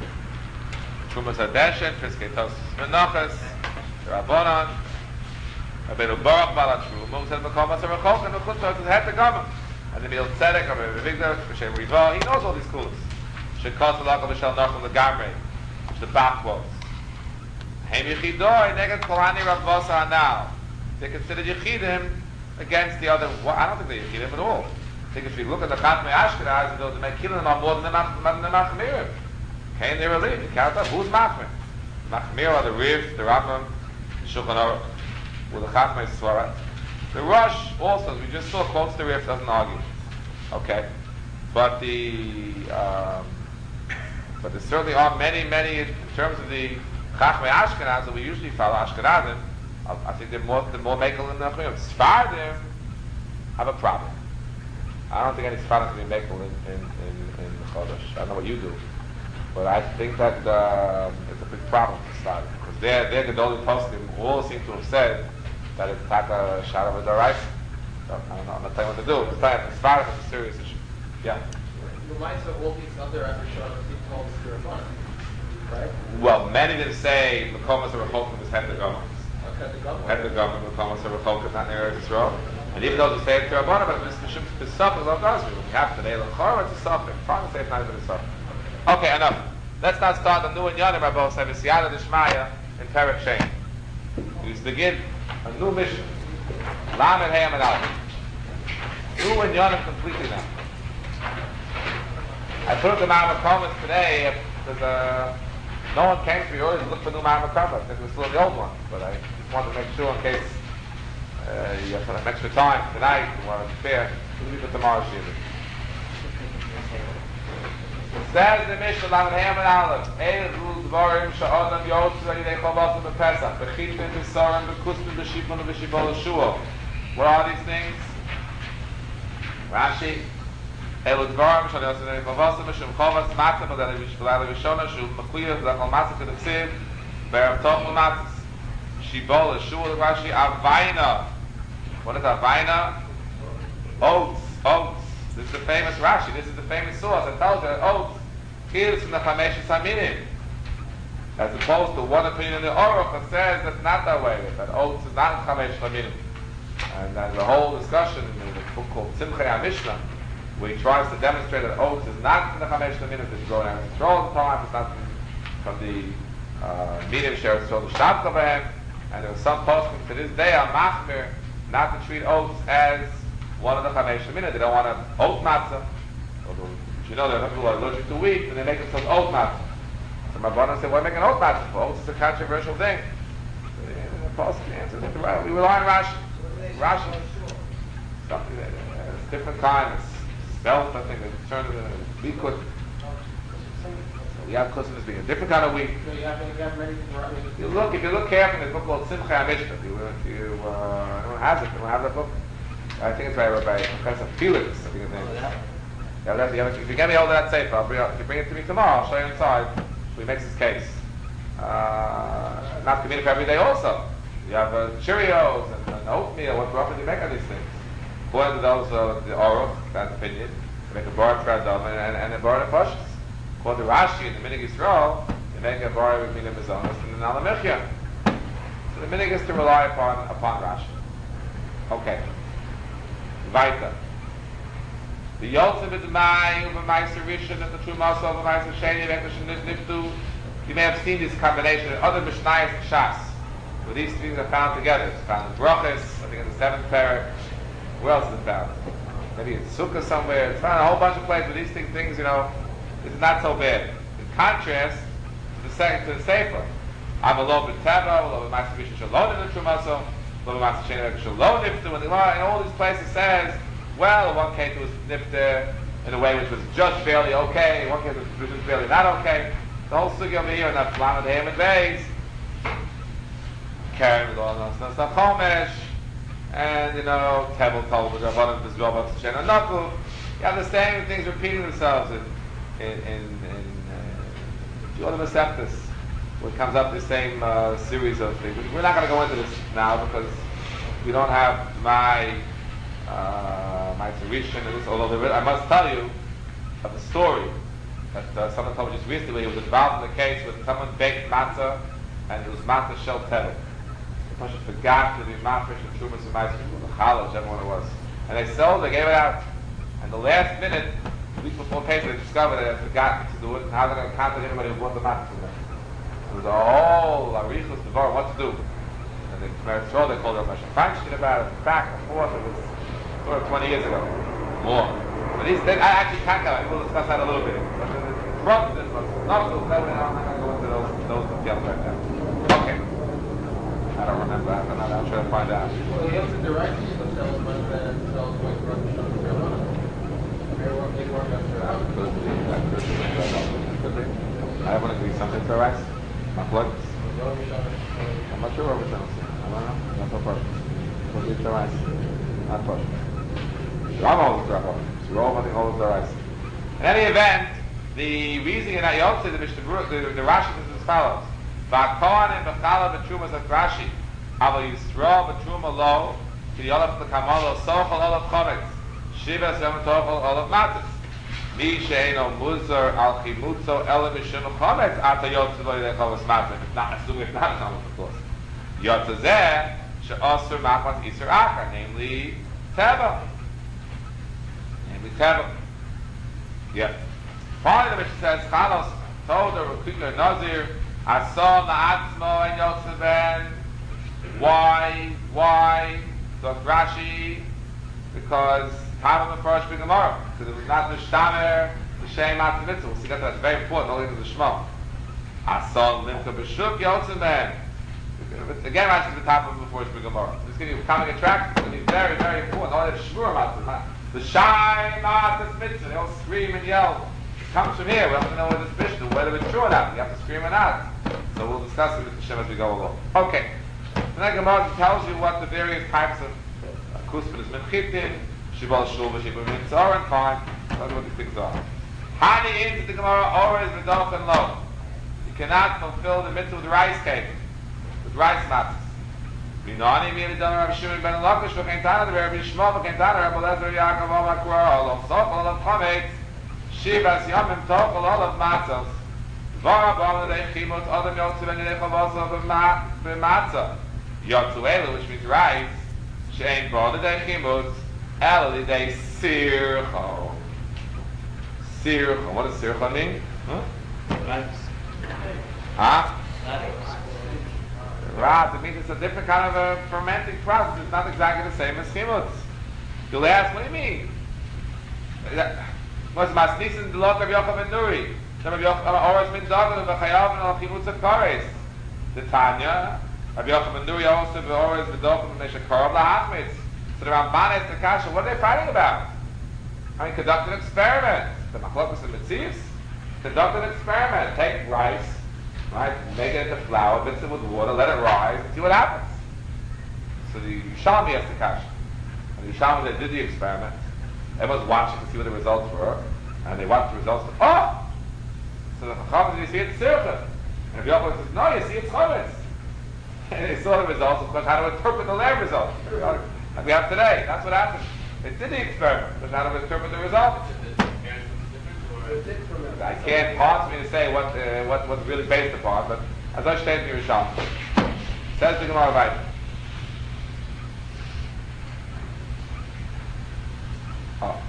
Trumas Hadeshen, Piskei Tosos Menachos, D'Rabbanan, Rabbeinu Baruch Balat Truma, who said Mekomas HaRechok, and Mechut Tosos Het Tegama. And the Mil Tzedek, Rabbi Vigdor, B'Shem Riva, he knows all these schools. Shekos Alakal B'Shal Nachum L'Gamrei, which the back quotes. Heim Yechidoi, Neged Kolani Rav Vosa Hanal. They considered Yechidim against the other. Well, I don't think they're Yechidim at all. I think if you look at the Chatmei Ashkenaz, the Mekilim are more than the Machmirim. Okay, and they were leaving. You count up. Who's Machmir? Machmir are the Riv, the Rambam, Shulchan Aruch, with the Chatmei Svarat. The Rosh also, we just saw, quotes the Riv, doesn't argue. Okay, but the um, but there certainly are many, many in terms of the Chachmei Ashkenaz that we usually follow Ashkenazim. I, I think they're more, they're more Mekel than the Machmirim. Sfardim have a problem. I don't think any Sfardim can be Mekel in in in, in Chodesh. I don't know what you do, but I think that uh, it's a big problem for Sfardim because they're they're Gedolei Poskim who all seem to have said that it's Taka Shad of a Doraisa. So I don't know. I'm not telling you what to do. It's like Sfardim is a serious issue. Yeah. Reminds me of all these other Afroshanim being called the Rabbanan, right? Well, many didn't say Mekomas HaRechokim is Hetagamas. Okay, the government. Hetagamas, Mekomas HaRechokim, not near Eretz Yisrael. And even though they say it's Rabbanan, but it's Mishum Pesach is all Gazri. When you have today L'chor, it's a Safek. Trying to say it's not even a Safek. Okay, enough. Let's not start the new and Yanim Rabbi Osai V'Siyada D'Shmaya in Perek Shein. We begin a new mission. Lamed Hayam and Aleph. New and Yanim completely now. I put the Ma'amad comments today because uh, no one came to me always look for new Ma'amad comments. I think we're still the old ones, but I just wanted to make sure in case uh, you have some extra time tonight, you want to be fair, we'll leave it tomorrow, Shiva. It says in the Mishnah, Lamed Hayam and Aleph, Eil Zul Dvarim Sha'odam Yotzu Yidei Chavasam B'Pesach, B'Chitin B'Sorim B'Kustin B'Shibon B'Shibol Shuo. What are these things? Rashi. אלו דברים שאני עושה להם חבוסם משום חובס מצה בלילה ראשונה שהוא מקויר לכל מצה כדקסיב בערב תוך למצס שיבול לשור לרש"י Avayna. What is Avayna? Oats, oats. This is the famous Rashi, this is the famous source. I told you, oats is from the Chamesh Saminim, as opposed to one opinion in the Aruch that says that's not that way, that oats is not Chamesh Saminim. And there's a whole discussion in the book called Simchei HaMishnah, where he tries to demonstrate that oats is not from the Chamesh Saminim, it's grown out of control all the time, it's not from the uh, medium share, it's from the Shabbat Kabahem, and there was some poskim to this day on Machmir not to treat oats as one of the Chamesh Saminim. They don't want to oat matzah, although you know there are people who are allergic to wheat, and they make themselves oat matzah. So my brother said, why make an oat matzah for? Oats is a controversial thing. So, yeah, the poskim answers it right. We rely on Rashi. Rashi. Something that, uh, it's different kind. It's spelt, I think, it's turned into liquid. We have Christmas being a different kind of week. So you have, you have many varieties. You look, if you look carefully, there's a book called Simcha HaMishna. If you, if you, uh, anyone has it, anyone have that book? I think it's by, by Professor Felix, I think his name is. Yeah, that's, you have, if you get me hold of that safe, I'll bring it, if you bring it to me tomorrow, I'll show you inside. So he makes his case. Uh, not convenient for every day also. You have uh, Cheerios and, and oatmeal. What roughly do you make of these things? According to those, uh, the Aruch, that opinion, they make a bar of Tradom and, and, and a bar of Pashas. According to Rashi and the Minig Yisrael, they make a bar with Minig Mizonos and an Alamechia. So the Minig is to rely upon, upon Rashi. Okay. Weiter. The Yotze with the Mai, over Meister Rishon, and the True Maso, over Meister Sheni, Veklish, and Niftu. You may have seen this combination of other Mishnayos and Shas, where these things are found together. It's found in Brachos, I think in the seventh parak. Where else is it found? Maybe in Sukkah somewhere. It's found in a whole bunch of places where these things, things you know, it's not so bad. In contrast to the second, to the Sefer, I'm a low bit Teva, a low bit Meister Rishon Shalom in the True Maso, a low bit Meister Sheni, Veklish, Shalom Niftu, and the Gemara in all these places says, well, in one case it was nifter in a way which was just barely okay, in one case it was just barely not okay. The whole sugi over here in that Lamed Hayim and Beis, Karen with all those stuff, Chomesh, and you know, Tebel told with Rabbanim to Zvel Bats Shen and Knuckle. You have the same things repeating themselves in in in, in uh, Yodim Aseptis, where it comes up the same uh, series of things. We're not going to go into this now because we don't have my uh, my Rishon and this. Although there, I must tell you of the story that uh, someone told me just recently. It was involved in the case when someone baked matzah and it was matzah shel tevel. The person forgot to be mafresh and trumas and ma'aser, the challah, whichever one it was. And they sold, they gave it out. And the last minute, a week before Pesach, they discovered that they had forgotten to do it, and how they're going to contact anybody who bought the matzah from them. It was a whole arichus devar, what to do. And the Khmer Yisrael, they called it Rav Feinstein about it, back and forth. It was sort of twenty years ago, more. But these, they, I actually can't go. We'll discuss that a little bit. But the front, the knuckles, I'm not going to go into those those details right now. Okay. I don't remember. I'm not. I'm trying to find out. Well, he has to direct themselves when the cells going to run the show. They work. They work after hours. Could be. That could be. Could be. I want to do something to rice. My blood. I'm not sure what we're saying. I don't know. Not so perfect. Could be to rice. Not perfect. I'm always trouble. So all I think always the rice. In any event, the reasoning in that Yotze, the Mishnah, the, the Rashi is as follows: V'akon and v'chala v'trumas of Rashi, Aval Yisrael v'truma lo, ki yolaf l'kamalo sochal olav chometz, shivas yom tochal olav matzis. Mi she'eno muzar al chimutzo ele mishum chometz ata Yotze lo yidei chavos matzis. It's not assuming it's not chometz, of course. Yotze zeh she'osur machmas isur achar, namely teva. Namely teva. Yeah. Finally, the Mishnah says, Chalos told the Rekutler Nazir, Asal Na'atzmo and Yotze ben. Why? Why? So Rashi, because Tava Mefarish B'Gemara, because it was not the Shtamer, the Shem Matzah Mitzvah. We'll see that that's very important, only to the Shema. Asal Limka B'Shuk Yotze ben. Again, Rashi is the top of Mefarish B'Gemara. This is going to be becoming attractive. It's going to be very, very important. All that Shmur Matzah. The Shem Matzah Mitzvah, they all scream and yell. It comes from here. We have to know whether it's Mishnah, whether it's true or not. You have to scream or not. So we'll discuss it with Hashem as we go along. Okay. So then Gemara tells you what the various types of Kuspin is. Menchitin, Shibal Shul, Shibal Mitzvah, and fine. That's what these things are. Hani into the Gemara, always Vidach and Lo. You cannot fulfill the mitzvah with rice cake, with rice matzahs. Minani mi done Rabbi Shimon ben Lakish v'kein Tana, Rabbi Yishmael v'kein Tana, Rabbi Lezer Yaakov Al Makura, Olav Sochel Olav Chametz, Shivas Yomim Tochel Olav Matzos, Dvara B'Olav Dei Chimot, Adam Yotze ben Yidei Chavoso b'Matzah, Yotzu Elu, which means rice, Shein B'Olav Dei Chimot, El Lidei Sircho. Sircho. What does Sircho mean? Huh? Huh? Right, it means it's a different kind of a fermenting process. It's not exactly the same as chimutz. You'll ask, what do you mean? What's masnisin delok of Yochav and Nuri? Some of Yochav oros min dagan v'chayav and al chimutz of kares. The Tanya, of Yochav and Nuri also oros v'dochim v'meshakarav lahachmitz. So the Ramban is the kasha. What are they fighting about? I mean, conduct an experiment. The machlokas and mitzvahs. Conduct an experiment. Take rice, right? Make it into flour, mix it with water, let it rise, and see what happens. So the Yerushalmi asked the kasha. And the Yerushalmi did the experiment. Everyone's watching to see what the results were, and they watched the results. Oh! So the Chacham, you see it's Sircha. And the Yochanan says, no, you see it's Chometz. And they saw the results, of course, how to interpret the lab results. Like we have today. That's what happened. They did the experiment, but how to interpret the results. I can't possibly say what uh, what what's really based upon, but as I stated to Yerushalmi, says the Gemara right. Oh.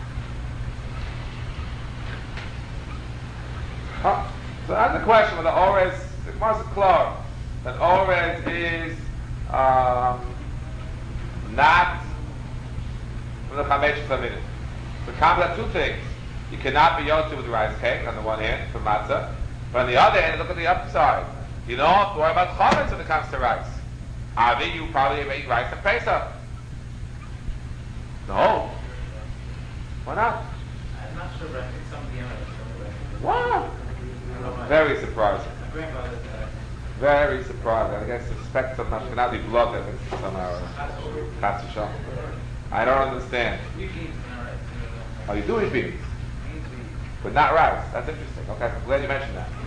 Oh. So that's the question whether Orez, the Gemara is clear that Orez is um, not from the Chamesh Chaminit. So come to two things. You cannot be yotze with rice cake on the one hand for matzah, but on the other hand, look at the upside. You don't have to worry about chametz when it comes to rice. Avi, you probably eat rice and Pesach. No. Why not? I'm not sure, but I think some of the others. What? Very surprising. My grandfather said Very surprising. I guess suspect some Ashkenazi blood that it's somehow Chas v'Shalom. I don't understand. we beans and rice. Oh, you do eat beans, Beans we eat. but not rice. That's interesting. Okay, I'm glad you mentioned that.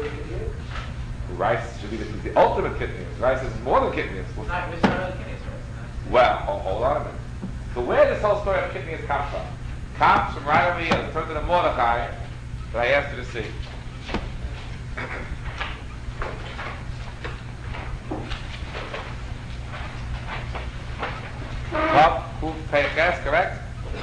Rice should be the, the ultimate kidneys. Rice is more than kidneys. It's not, it's not really kidneys rice. Well, hold, hold on a minute. So where does this whole story of kidneys come from? Comes from right over here, the turn to the Mordechai that I asked you to see. Up, who page guess, correct?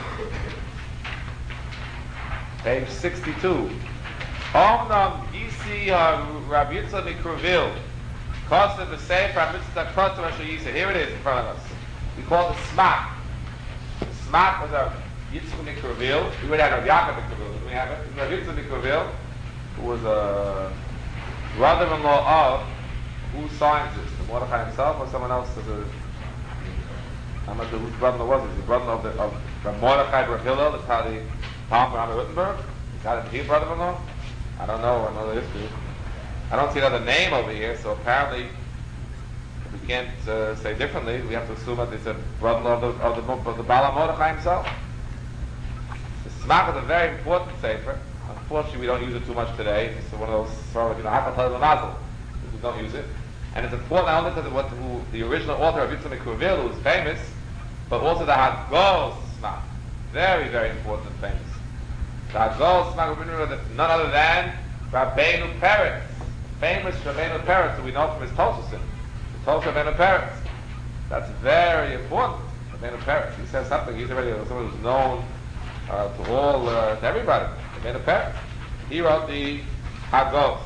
Page sixty-two. Omnam Isi Rav Yitzchak Mikruvil. Kosta the Sefer Mitzvah Proto Asher Yisa. Here it is in front of us. We call it Smak. Smak was a Yitzchak Mikruvil. We would have Rav Yaakov Mikruvil. Do we have it? Rav Yitzchak Mikruvil, who was a brother-in-law of who signs this? The Mordechai himself or someone else? As a, I'm not sure whose brother-in-law was. He's the brother of the of Rav Mordechai Bar Hillel. That's how the Tom from Rami Wittenberg. Is that his brother-in-law? I don't know. I know the history. I don't see another name over here, so apparently we can't uh, say differently. We have to assume that it's a brother-in-law of the of the, of the Bala Mordechai himself. The Smach is a very important sefer. Unfortunately, we don't use it too much today. It's one of those sort of, you know, Hakal Mazel. We don't use it. And it's important not only because of what who, the original author of Yitzchak Mikruvil, who is famous, but also the Hagol Smach. Very, very important and famous. The Hagol Smach, none other than Rabbeinu Peretz. Famous Rabbeinu Peretz, who we know from his Tosusim. The Tosus Rabbeinu Peretz. That's very important. Rabbeinu Peretz. He says something. He's already someone who's known uh, to all, uh, to everybody. Rabbeinu Peretz. He wrote the Hagos.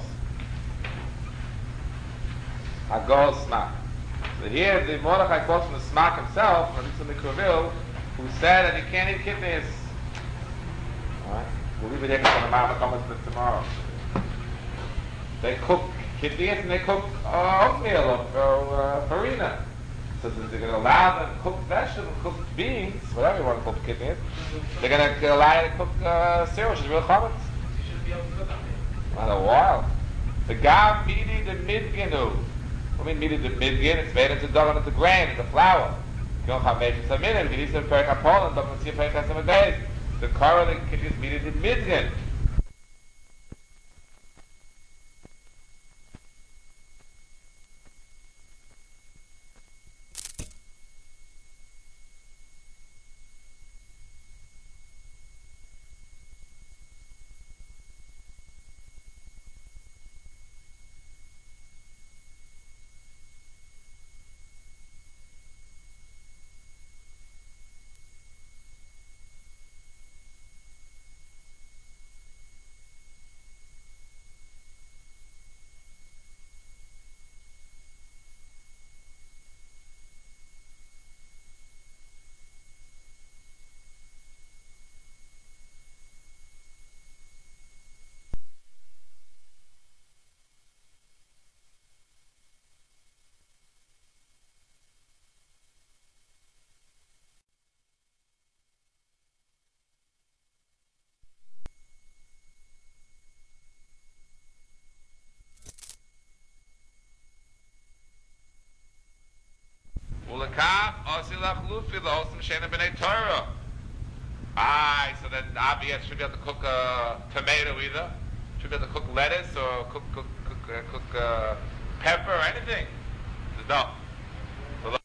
Hagol Smach. So here the Mordechai quotes from the Smach himself, from Yitzchak Mikruvil, who said that he can't eat kidneys. Alright? We'll leave it here because the Mama comes tomorrow. They cook kidneys and they cook uh, oatmeal or, or uh, farina. So they're going to allow them to cook vegetables, cook beans, whatever you want to cook kidneys. They're going to allow you to cook uh, cereal, which is real chametz. You should be able to cook on it. Not a while. The Gav Midi the Midginu. I mean, Midi the Midgin, it's made into dough and into grain, into flour. You don't have made some minute. If you need some perikah Poland, don't see a perikah some days. The Korah, the kidneys, Midi the Midgin. Asilach Lufi L'Osim Shena B'nei Torah. Aye, so then obvious should be able to cook a tomato either. Should be able to cook lettuce or cook cook cook, uh, cook uh, pepper or anything. No. So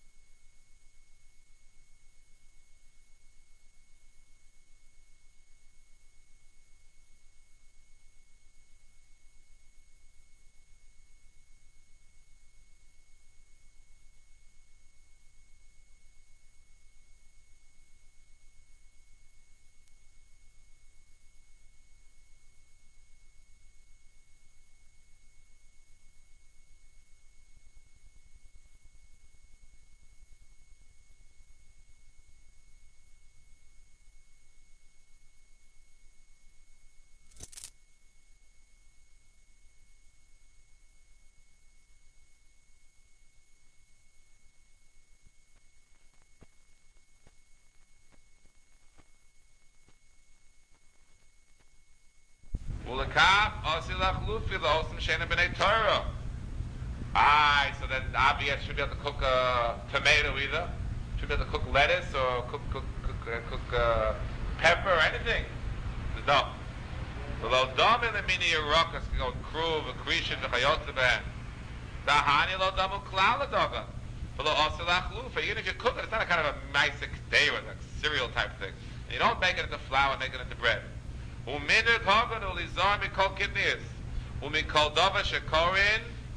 Ulakaf Asilach Lufi L'Osim Shena B'nei Torah. Aye, so then obvious should be able to cook a tomato either. Should be able to cook lettuce or cook cook cook uh, cook uh, pepper or anything. No. So lo dam in the mini Yerakas can go kruv, accretion, v'chayot behen. Dahani lo damu klal adoga. But lo Asilach Lufi, even if you cook it, it's not a kind of a maisik deva, like cereal type thing. And you don't make it into flour, make it into bread. Uminir kogan ulizar mikol kidneys. Umikol dava shekorin.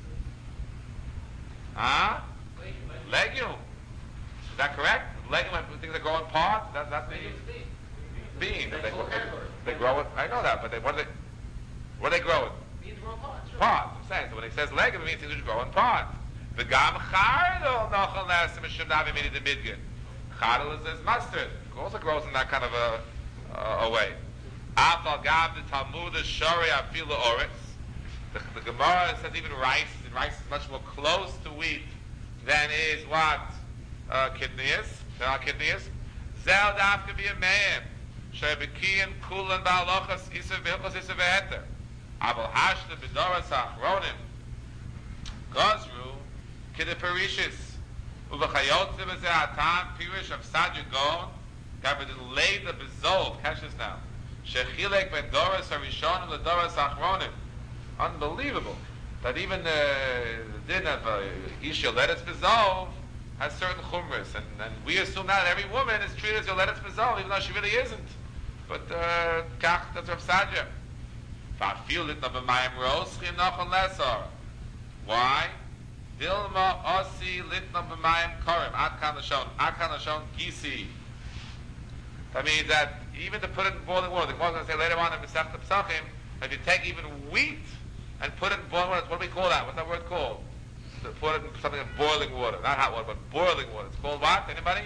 Huh? Legume. Is that correct? Legume, things that grow in pods? That, that's the bean. They, they, they grow it. I know that, but they, what do they, what do they grow it? Beans grow in pods. Sure. Pods. I'm saying. So when he says legume, it means things which grow in pods. The gam chardal nochal nasim shemdavi mini the midgin. Chardal is, is mustard. It also grows in that kind of a, uh, a way. Afal gav the Talmud shari afilu oretz. The, the Gemara says even rice, and rice is much more close to wheat than is what? Uh, kidneys. Than our kidneys. Zel daf could be a man. Shebekiyan kulan ba'alochas isa v'hilchos isa v'heter. Abel hashta b'doras ha'achronim. Gozru k'deperishis. Uv'chayotze b'zeh ha'tam pirish of sadyagon. Gavadin leida b'zov. Catch this now. Shechilek ben doras harishonim l'doras ha'achronim. Unbelievable that even the din of uh, Isha lettuce bizov has certain chumras, and, and we assume now that every woman is treated as your lettuce bizov, even though she really isn't. But kach that's Rav Sadia. Fa'afil litna b'mayim roschim nochon lesor. Why? Dilma osi litna b'mayim korim. Adkan lashon. Adkan lashon gisi. That means that even to put it in boiling water, the Gemara is going to say later on in Masechta Pesachim, if you take even wheat and put it in boiling water, what do we call that? What's that word called? To put it in something in boiling water. Not hot water, but boiling water. It's called what? Anybody?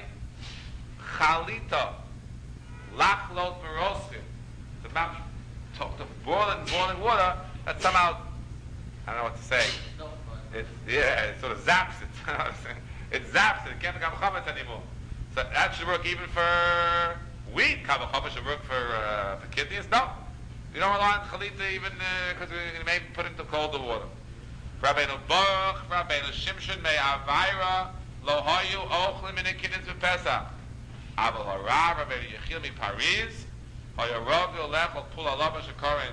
Chalita. Lachlot merosim. The amount to boiling, boiling water, that somehow, I don't know what to say. It, yeah, it sort of zaps it. It zaps it. It can't become chametz anymore. So that should work even for wheat. Kabel chametz should work for, uh, for kidneys. No. You don't rely on chalita even because uh, we may put it into colder water. Rabbeinu Baruch, Rabbeinu Shimshon, Mei Avayra, Lo Hayu Ochlim in the Kidneys of Pesach. Aval Hara, Rabbeinu Yechil Mi Paris, Hayu Rav Yolech, Ol Pul Alava Shekorin.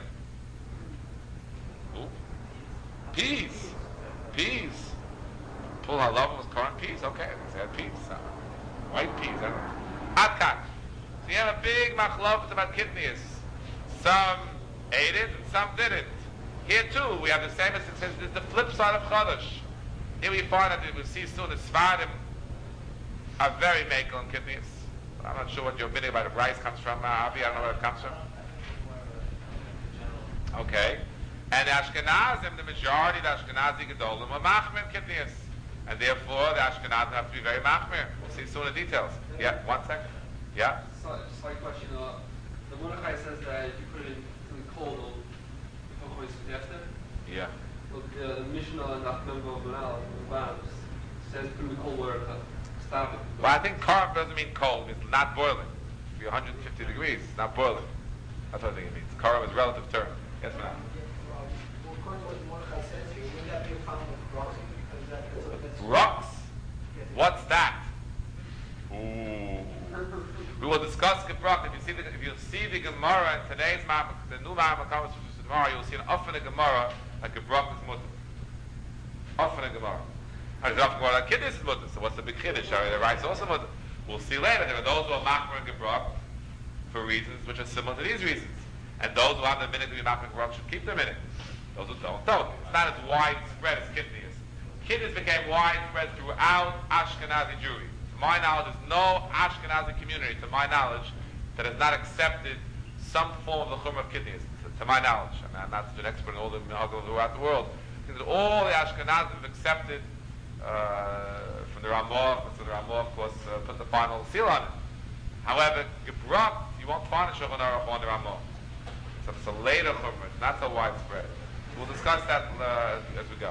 Peas. Peas. Pul Alava was corn peas? Okay, they had peas. Uh, white peas, I don't know. Atkat. So you have a big machlokes about kidneys. Some ate it and some didn't. Here too, we have the same as it says, this is the flip side of Chodesh. Here we find that we see soon the Sfarim are very makel on kidneys. I'm not sure what your opinion about the rice comes from, uh, Avi, I don't know where it comes from. Okay. And the Ashkenazim, the majority of the Ashkenazi Gedolim are machmir kidneys. And therefore, the Ashkenazim have to be very machmir. We'll see soon the details. Yeah, one second. Yeah? So, slight question. Uh, the Mordechai says that if you put it in something cold, it'll become quite suggestive. Yeah. Look, uh, the Mishnah and Nachman Bobanal, the Bams, says put it in cold water to stop it. Well, I think carb doesn't mean cold. It means not boiling. It be one hundred fifty degrees, not boiling. That's what I think it means. Carb is a relative term. Yes, ma'am. Rocks? What's that? discuss Gebrach. If you see the if you see the Gemara in today's Ma'am, the new Ma'am comes tomorrow, you'll see an often a Gemara like Gebrach is mutter. Often a Gemara. And it's often Gemara like Kiddush is mutter. So what's the big Kiddush? The rice also mutter. We'll see later. There are those who are Machmer and Gebrach for reasons which are similar to these reasons, and those who have the minute to be Machmer and Gebrach should keep their minute. Those who don't, don't. It's not as widespread as Kiddush. Kiddush became widespread throughout Ashkenazi Jewry. To my knowledge, there's no Ashkenazi community, to my knowledge, that has not accepted some form of the Chumrah of Kiddush. To, to my knowledge, I mean, I'm not such an expert in all the minhagos throughout the world. I think that all the Ashkenazim have accepted uh, from the Ramah, so the Ramah, of course, uh, put the final seal on it. However, Gebrach, you won't find a Shulchan Aruch on the Ramah. So it's a later Chumrah, it's not so widespread. So we'll discuss that uh, as we go.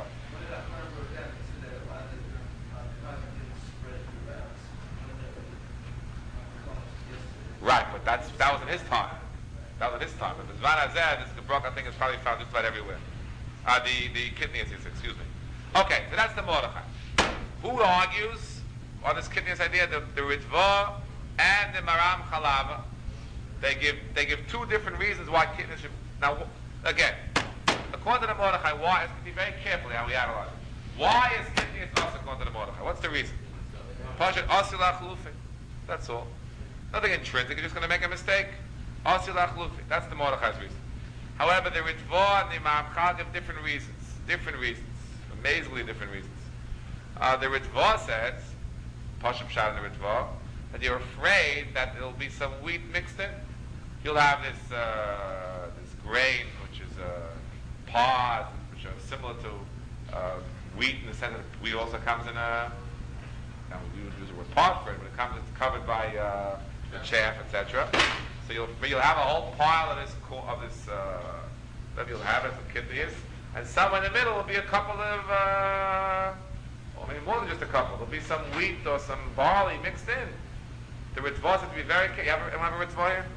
Right, but that's that was in his time. That was in his time. But the Zvan Hazeh, this Gebrach, I think, is probably found just about everywhere. Uh, the the kidneys, excuse me. Okay, so that's the Mordechai. Who argues on this kidneys idea? The, the Ritva and the Maram Chalava. They give they give two different reasons why kidneys should. Now, again, according to the Mordechai, why? Let's be very careful how we analyze it. Why is kidneys also according to the Mordechai? What's the reason? Pashat Asila Chlufi. That's all. Nothing intrinsic, you're just going to make a mistake. Asila Chlufi. That's the Mordechai's reason. However, the Ritva and the Maramchal give different reasons. Different reasons. Amazingly different reasons. Uh, the Ritva says, Pashup Shad in the Ritva, that you're afraid that there'll be some wheat mixed in. You'll have this uh, this grain, which is uh, pods, which are similar to uh, wheat in the sense that wheat also comes in a, now we would use the word pod for it, but it comes, it's covered by uh, the chaff, et cetera. So you'll you'll have a whole pile of this of this uh, that you'll have as a kidneys, and somewhere in the middle will be a couple of, uh, or maybe more than just a couple. There'll be some wheat or some barley mixed in. The Ritzvah has to be very careful. You have, you have a Ritzvah here?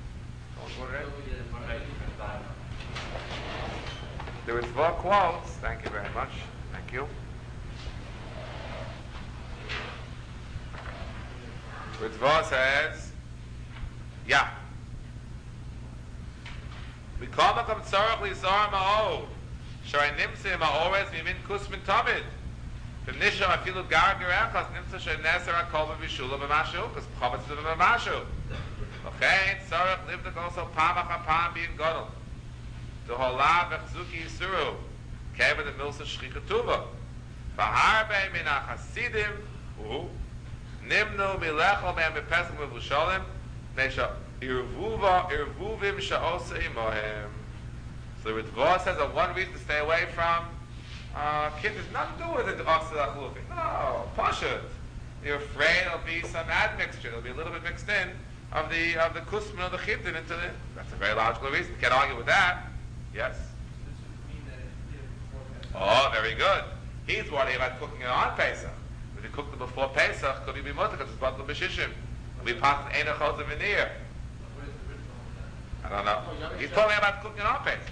The Ritzvah quotes. Thank you very much. Thank you. Ritzvah says, yeah. We call them tzarach lizar ma'od. Shari nimtze ma'orez mimin kusmin tamid. V'nisha afilu gar gerechas nimtze shari neser hakol b'vishula b'mashu because chavetz is b'mashu. Okay, tzarach lived also pam achar pam being gadol. To hola v'chzuki yisuru. Keva the milsa shchika tuva. V'harbe min ha'chasidim uhu. Nimnu milechol me'am b'pesach b'vushalim. Nesha irvuva irvuvim sha'osa imohem. So the Ritva says that one reason to stay away from uh, kids has nothing to do with it. No, pashut. You're afraid there'll be some admixture. There'll be a little bit mixed in of the of the kusman of the chitin into the. That's a very logical reason. Can't argue with that. Yes. Oh, very good. He's worried about cooking it on Pesach. If you cooked it before Pesach, could you be mutter because it's bottle of b'shishim? We passed an enachos of veneer. I don't know. He's talking about cooking it on Pesach.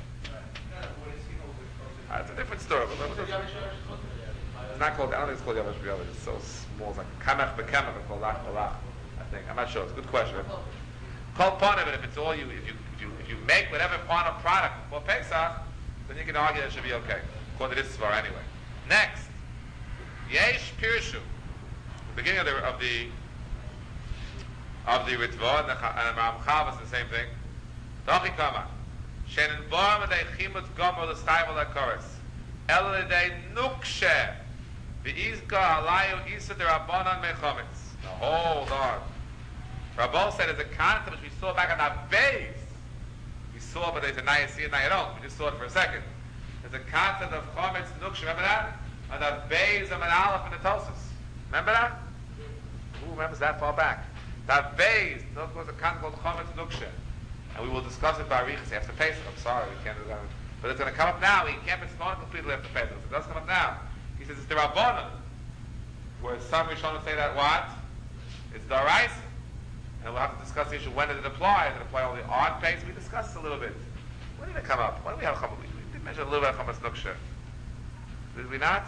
Uh, it's a different story. But it's not called, I don't think it's called Yavash B'Yavash. It's so small. It's like Kamech B'Kamech. It's called Lach B'Lach, I think. I'm not sure. It's a good question. Called part of it, if it's all you, if you, if you, if you make whatever final product before Pesach, then you can argue that it should be okay. According to this Svar anyway. Next. Yesh Pirshu. The beginning of the, of the, of the Ritva and the, and the Ramchal is the same thing. Dachi Kama. Shenin Bar Medei Chimut Gomer L'Schayv L'Koris El L'Dei Nukshe V'Izka Alayu Isa D'Rabbanan Mechomitz. Now hold on. Rabbon said there's a concept which we saw back on that base. We saw, but there's a Nayasi and Nayadon. We just saw it for a second. There's a concept of Chomitz Nukshe. Remember that? On that base of an Aleph in the Tosus. Remember that? Who remembers that far back? That base, there was a concept called Chomitz Nukshe. And we will discuss it by Arichas after Pesach. I'm sorry, we can't do that. But it's going to come up now. We can't be smart completely after Pesach. So it does come up now. He says it's the Rabbanan. Where some Rishonim say that what? It's the Araisa. And we'll have to discuss the issue. When does it apply? Does it apply only on Pesach? We discussed it a little bit. When did it come up? When did we have Chometz? We did mention a little bit of Chometz Nukshe. Did we not?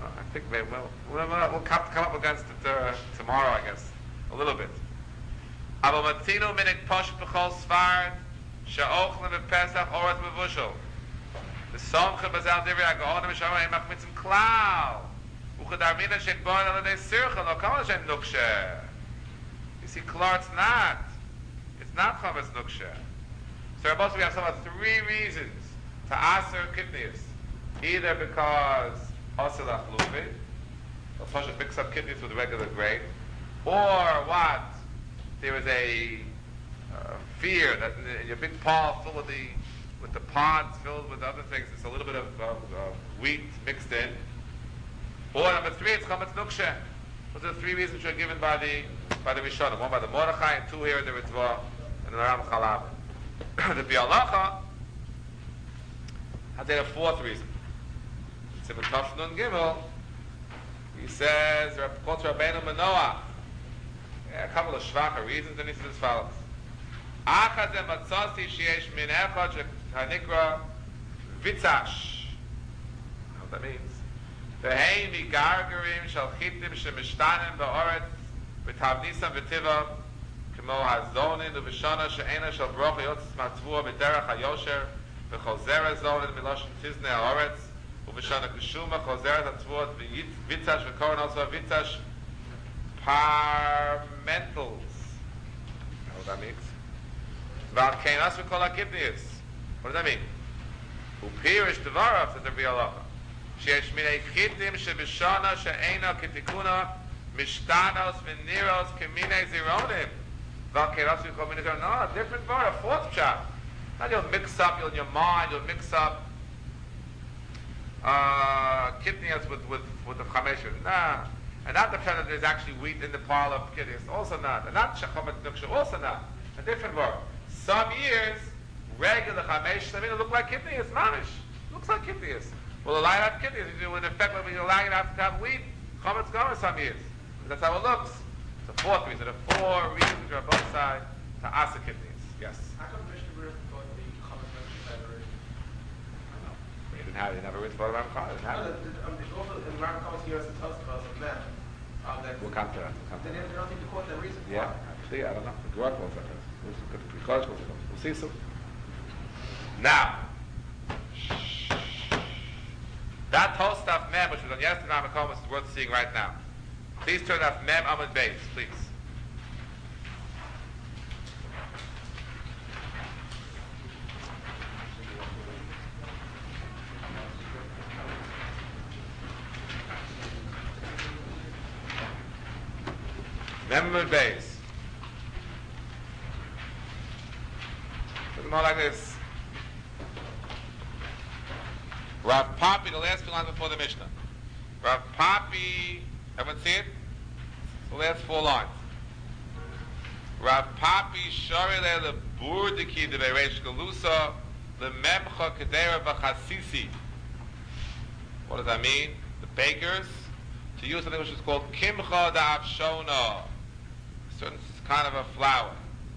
Uh, I think maybe we'll, we'll, we'll come, come up against it uh, tomorrow, I guess, a little bit. Aber Matzino minik posh b'chol sfard, she'ochlin b'pesach oret mevushel. The somche b'zel divri ha'gaonim v'shamay machmitzim klal. U'chedarmina she'en boin ala de sircha, lo kama she'en nukshe. You see, klar, it's not. It's not chametz nukshe. So Rabbi, we have some of three reasons to aser kidneys. Either because asel achlufi, or such a mix up kidneys with regular grain, or what? There is a uh, fear that in, in your big paw full of the, with the pods filled with other things, it's a little bit of, of, of wheat mixed in. Or number three, it's chametz nukshe. Those are the three reasons which are given by the by the Rishonim. One by the Mordechai, and two here in the Ritva, and the Ram Chalab. The Bialacha has a fourth reason. It's in the Tafshnun Gimel. He says, quotes Rabbeinu Manoach. Yeah, a couple of shvacha reasons, and he says as follows. Achad ze matzasi sheyesh min echad hanikra vitzash. What that means? V'hei mi gargarim shal chitim shemishtanim ba'oretz v'tavnisam v'tiva כמו הזונין ובשונה שאינה של ברוך יוצא מהצבוע בדרך היושר וחוזר הזונין מלושן תזנה האורץ ובשונה גשומה חוזרת הצבועות ויצש וקורן also ויצש parmentals. What that means? ועל כן אז וכל הקידניס. What does that mean? ופירש דבריו זה דברי הלכה שיש מיני קידנים שבשונה שאינה כתיקונה משתנוס ונירוס כמיני זירונים. No, different bar, a fourth chap. Now you'll mix up, you'll in your mind, you'll mix up uh, kidneys with, with, with the chamesha. Nah. And not the fact that there's actually wheat in the pile of kidneys. Also not. And not shachamet nuksha. Also not. A different bar. Some years, regular chamesh, I mean, it look like kidneys. Manish. Looks like kidneys. Well, a line have kidneys. You do in effect when you're allowing it to have wheat. Chamet's going some years. That's how it looks. The fourth reason, the four reasons are on both sides to asa kidneys. Yes? How come Mishnah Berurah thought the chametz nuksha better? They didn't have, they never read for the Ramchal. They didn't have it. Um, the also in Ramchal's here, it tells about some men. Um, that We'll come to that. We'll come to they, that. they don't think to quote that reason. Yeah, actually, I don't know. The Gemara quotes that. We'll see some. Now, that whole stuff, mem, which was on yesterday, Ramakom, is worth seeing right now. Please turn off mem amud beis, please. Mem amud beis. It's more like this. Rav Papi, the last few lines before the Mishnah. Rav Papi, everyone see it? The last four lines. Rav Papi Shorele le Burdiki de Beresh Galusa le Memcha Kedera V'Chasisi. What does that mean? The bakers to use something which is called Kimcha da Avshona, a certain kind of a flour.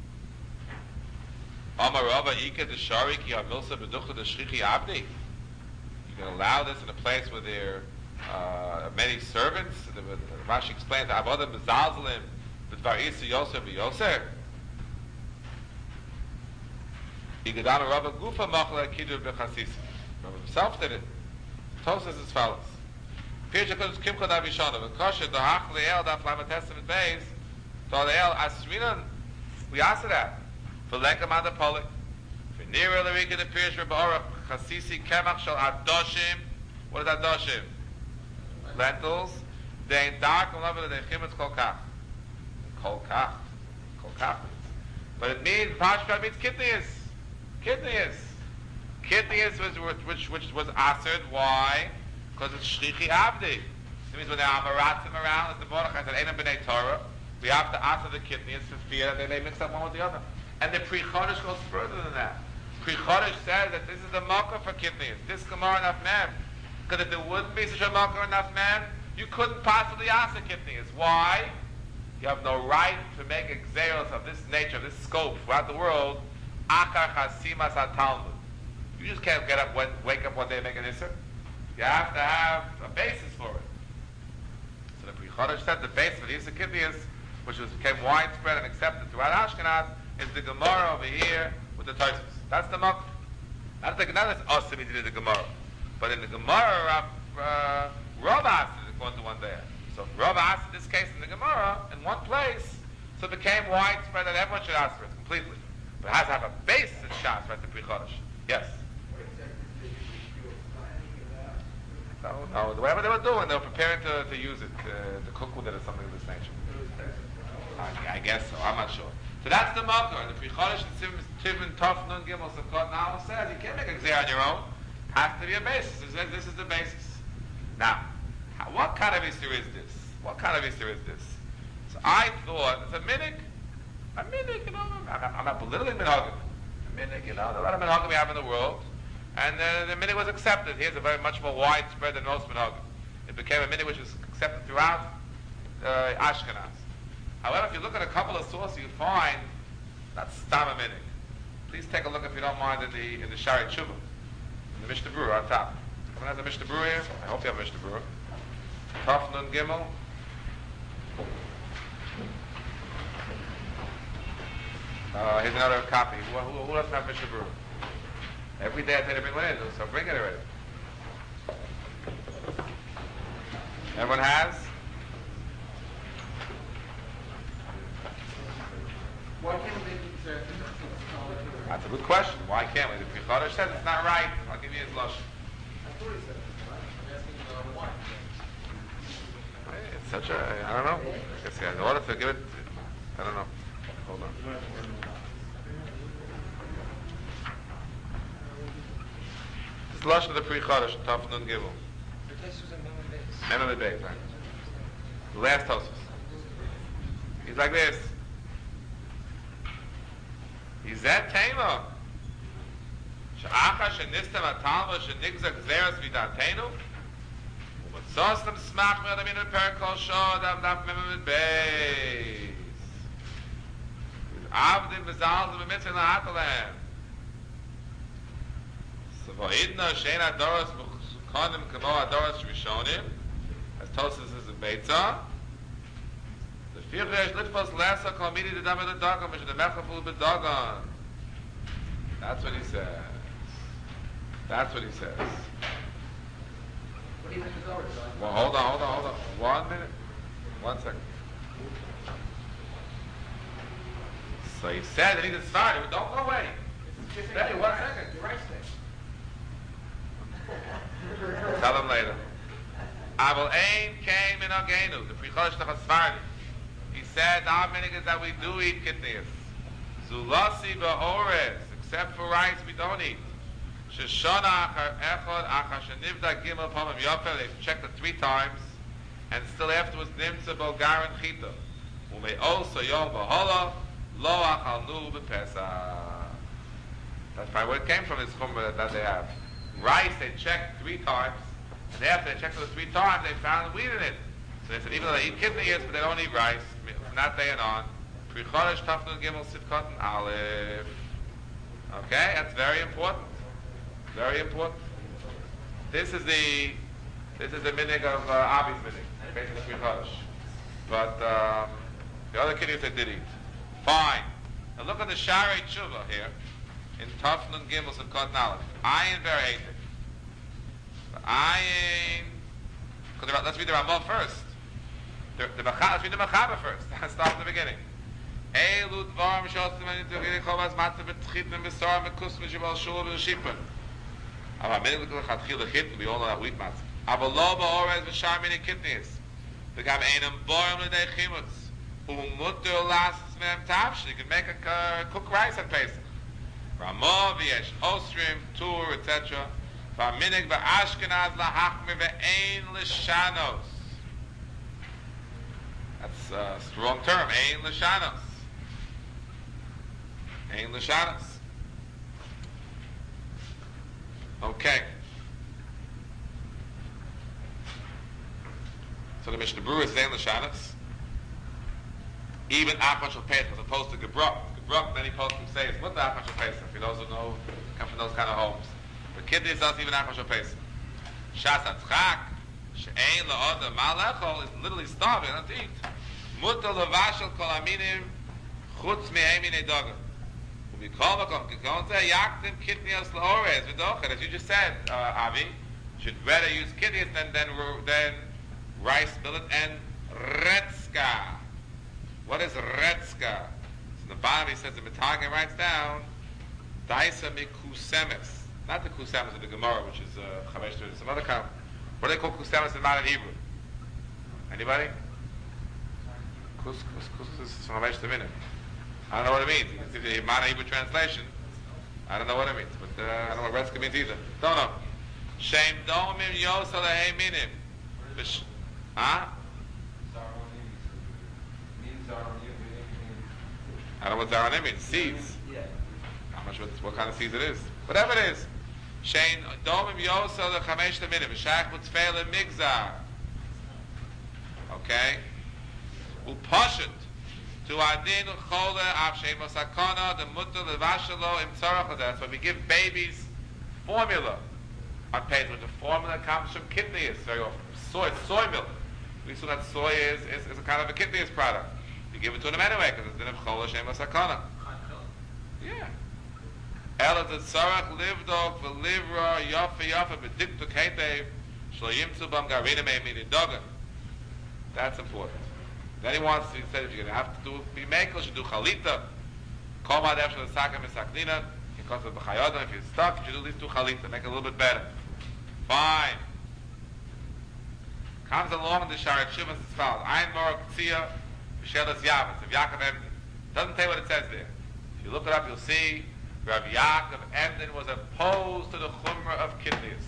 Amarava Ika de Shari Ki Hamilsa Beducha de Shrichi Abdi. You can allow this in a place where there Uh, many servants. The, the, the Rashi explains Avodah Bezalzelim B'dvar Isa Yosef V'Yoser. Igadam Rabba Gufa Machla Kidur B'Chasisi. Rabba himself did it. Tosas as follows. Pircha Kodesh Kimcha Da Vishana V'Kosher Dohach Le'el Daf Lama Testament Beis To Le'el Asrinan. We answer that. V'Lekam Ada Polik V'Nira L'Rika De Pirch Rabba Orach Chasisi Kemach Shal Adoshim. What is Adoshim? Lentils. They ain't dark and love it, they chimetz kol kach. Kol kach. Kol kach. But it means, Pashka means kidneys. Kidneys. Kidneys was, which, which was asered. Why? Because it's shrichi avdi. It means when there are maratzim around, as the Mordechai said, Einam b'nei Torah, we have to aser the kidneys for fear that they may mix up one with the other. And the Pri Chodesh goes further than that. Pri Chodesh says that this is the makkah for kidneys. This Gemara enough man. Because if there wouldn't be such a makkah enough man, you couldn't possibly ask the kidneys. Why? You have no right to make exeros of this nature, of this scope throughout the world. Akar chasimas ha-talmud. You just can't get up, one, wake up one day and make an issur. You have to have a basis for it. Chodesh said the base of the Yisa Kidneys, which was, became widespread and accepted throughout Ashkenaz, is the Gemara over here with the Tosfos. That's the Makkah. Not the not as awesome he did in the Gemara, but in the Gemara, uh, Rav asked it according to one there. So Rav asked in this case in the Gemara in one place, so it became widespread that everyone should ask for it completely. But it has to have a base in Shas, right? The Pri Chodesh. Yes. No, no. Whatever they were doing, they were preparing to, to use it, uh, to cook with it or something of this nature. I, I guess so. I'm not sure. So that's the Makar. The Pri Chodesh and Tivin Tov Nun Gimel Sukkot now says you can't make a gzeh on your own. Has to be a basis. This is, this is the basis. Now, how, what kind of Easter is this? What kind of Easter is this? So I thought it's a minhag. A minhag, you know. I'm, I'm not belittling minhagim. A minhag, you know. There are a lot of minhagim we have in the world, and uh, the minhag was accepted. Here's a very much more widespread than most minhagim. It became a minhag which was accepted throughout uh, Ashkenaz. However, if you look at a couple of sources, you find that's stam a minhag. Please take a look, if you don't mind, in the in the Shari Tshuva, in the Mishnah Berurah on top. Someone has a Mishnah Berurah here? I hope you have a Mishnah Berurah. Taf Nun Gimel. Uh, here's another copy. Who, who, who doesn't have Mishnah Berurah? Every day I tell you to bring one in, so bring it already. Everyone has? Why can't we make it uh, That's a good question. Why can't we? The Pri Chodesh says it's not right. I'll give you his lashon. I thought he said it, right? I'm asking uh, why. It's such a, I don't know. I guess, yeah, in order to give it, I don't know. Hold on. This is lashon of the Pri Chodesh, Taf Nun Gimel. Mem of the Beis, right? The last Tosfos. He's like this. He's that Tema. Sha'acha shenistem atalma shenigza gzeres vidatenu. Umatzostem smach me'adam in a perkol shod am daf mem of the Beis. Avdim v'zalzim v'mitzvah la'atalam. So v'idna shein adoros v'chukanim kamo adoros rishonim. As Tosfos is in Beitzah. The Firresh litfos lesa kol midi the dam of the dagon which the mechaful b'dagon. That's what he says. That's what he says. What do you think is over, son? Well, hold on, hold on, hold on. One minute. One second. So he said that he just started, but don't go away. Steady, one second. You're right, Steve. Tell him later. Aval ein came in Agenu, the Pri Chodesh Tachasfardi. He said, our minhag is that we do eat kidneys. Zulasi ba'ores, except for rice we don't eat. Sheshona achar echad achar shenivda gimel pamim yofel, they checked it three times, and still afterwards nimtza bolgaran chita. Umei also yom v'hola, lo achal nu b'pesach. That's probably where it came from, this chumrah that they have. Rice, they checked three times, and after they checked it three times, they found wheat in it. So they said, even though they eat kidneys, but they don't eat rice, from that day and on. Pri Chodesh Taf Nun Gimel Sivkot and Aleph. Okay, that's very important. Very important. This is the this is the minhag of uh, Avi's minhag, basically Pri Chodesh. But um, the other kidneys they did eat. Fine. Now look at the Shari Tshuva here in Taf Nun Gimel Sivkot and Aleph. Ayin Vereitik. Ayin. Let's read the Ramah first. The, the let's read the Machaba first. Let's start from the beginning. Eilu dvarim shotzim and intervini chovas matzah betchitim besorim bekusm v'shibal shul v'shipon. Aber minhag l'chatchil l'chit, we all know that wheat matzah. Aber lo ba'orez v'shar mini kitnis. V'gam einam borim l'dei chimutz. U'mutter lasses me'em tavsh. You can make a uh, cook rice at Pesach. Ramah v'yesh osrim, tur, et cetera. V'minhag v'ashkenaz lahachmir v'ein l'shanos. That's a strong term. Ein l'shanos. Ein l'shanos. Okay. So the Mishnah Berurah is Ein l'shanos. Even Achon Shel Pesach as opposed to Gebrok. Gebrok, many poskim say it's what the Achon Shel Pesach. For those who know, come from those kind of homes. The kidneys doesn't even Achon Shel Pesach. Shas Atzchak. She'ein la'odam malechol is literally starving, not to eat. Mutter levashel kol aminim chutz me'em inei dogam. We call makom kikon say yaktim kitnios laores v'docher. As you just said, uh, Avi, should rather use kidneys than than than rice, millet, and retska. What is retska? So the bottom he says the Mitagim writes down daisa mikusemes, not the kusemes of the Gemara, which is uh, chamesh uh, some other kind. What do they call kusemes in modern Hebrew? Anybody? Kus kus kus is chamesh minute. I don't know what it means. It's the modern Hebrew translation. I don't know what it means, but uh, I don't know what retska means either. Don't know. Shem domim yosel lahei minim. Huh? I don't know what zaronim means. Seeds. Yeah. I'm not sure what, what kind of seeds it is. Whatever it is. Shein domim yosel lechamesh minim. Shach utzfei lemigzar. Okay. Upashut. To adin chole av shein mosakana the mutter levashelo im tzarach. That's why we give babies formula on page. When the formula comes from kidneys very often. Soy, soy milk. We saw that soy is, is, is a kind of a kidneys product. You give it to them anyway because it's din of chole shein mosakana. Yeah. Ela tzarach livdok v'livra yafa yafa b'diktuk hetev shlo yimtzu bam garinim e'min dogan. That's important. Then he wants to, he said if you're going to have to do be makel, you should do chalita. Kol ma'adev shel sakam misaknina. Because of b'chayodam, if you're stuck, you should do at least do chalita, make it a little bit better. Fine. Comes along the Sharet Shivas as follows. Ein Morok Tzia V'Shelas Yavas of Yaakov Emden. Doesn't tell you what it says there. If you look it up, you'll see Rav Yaakov Emden was opposed to the Chumrah of kidneys.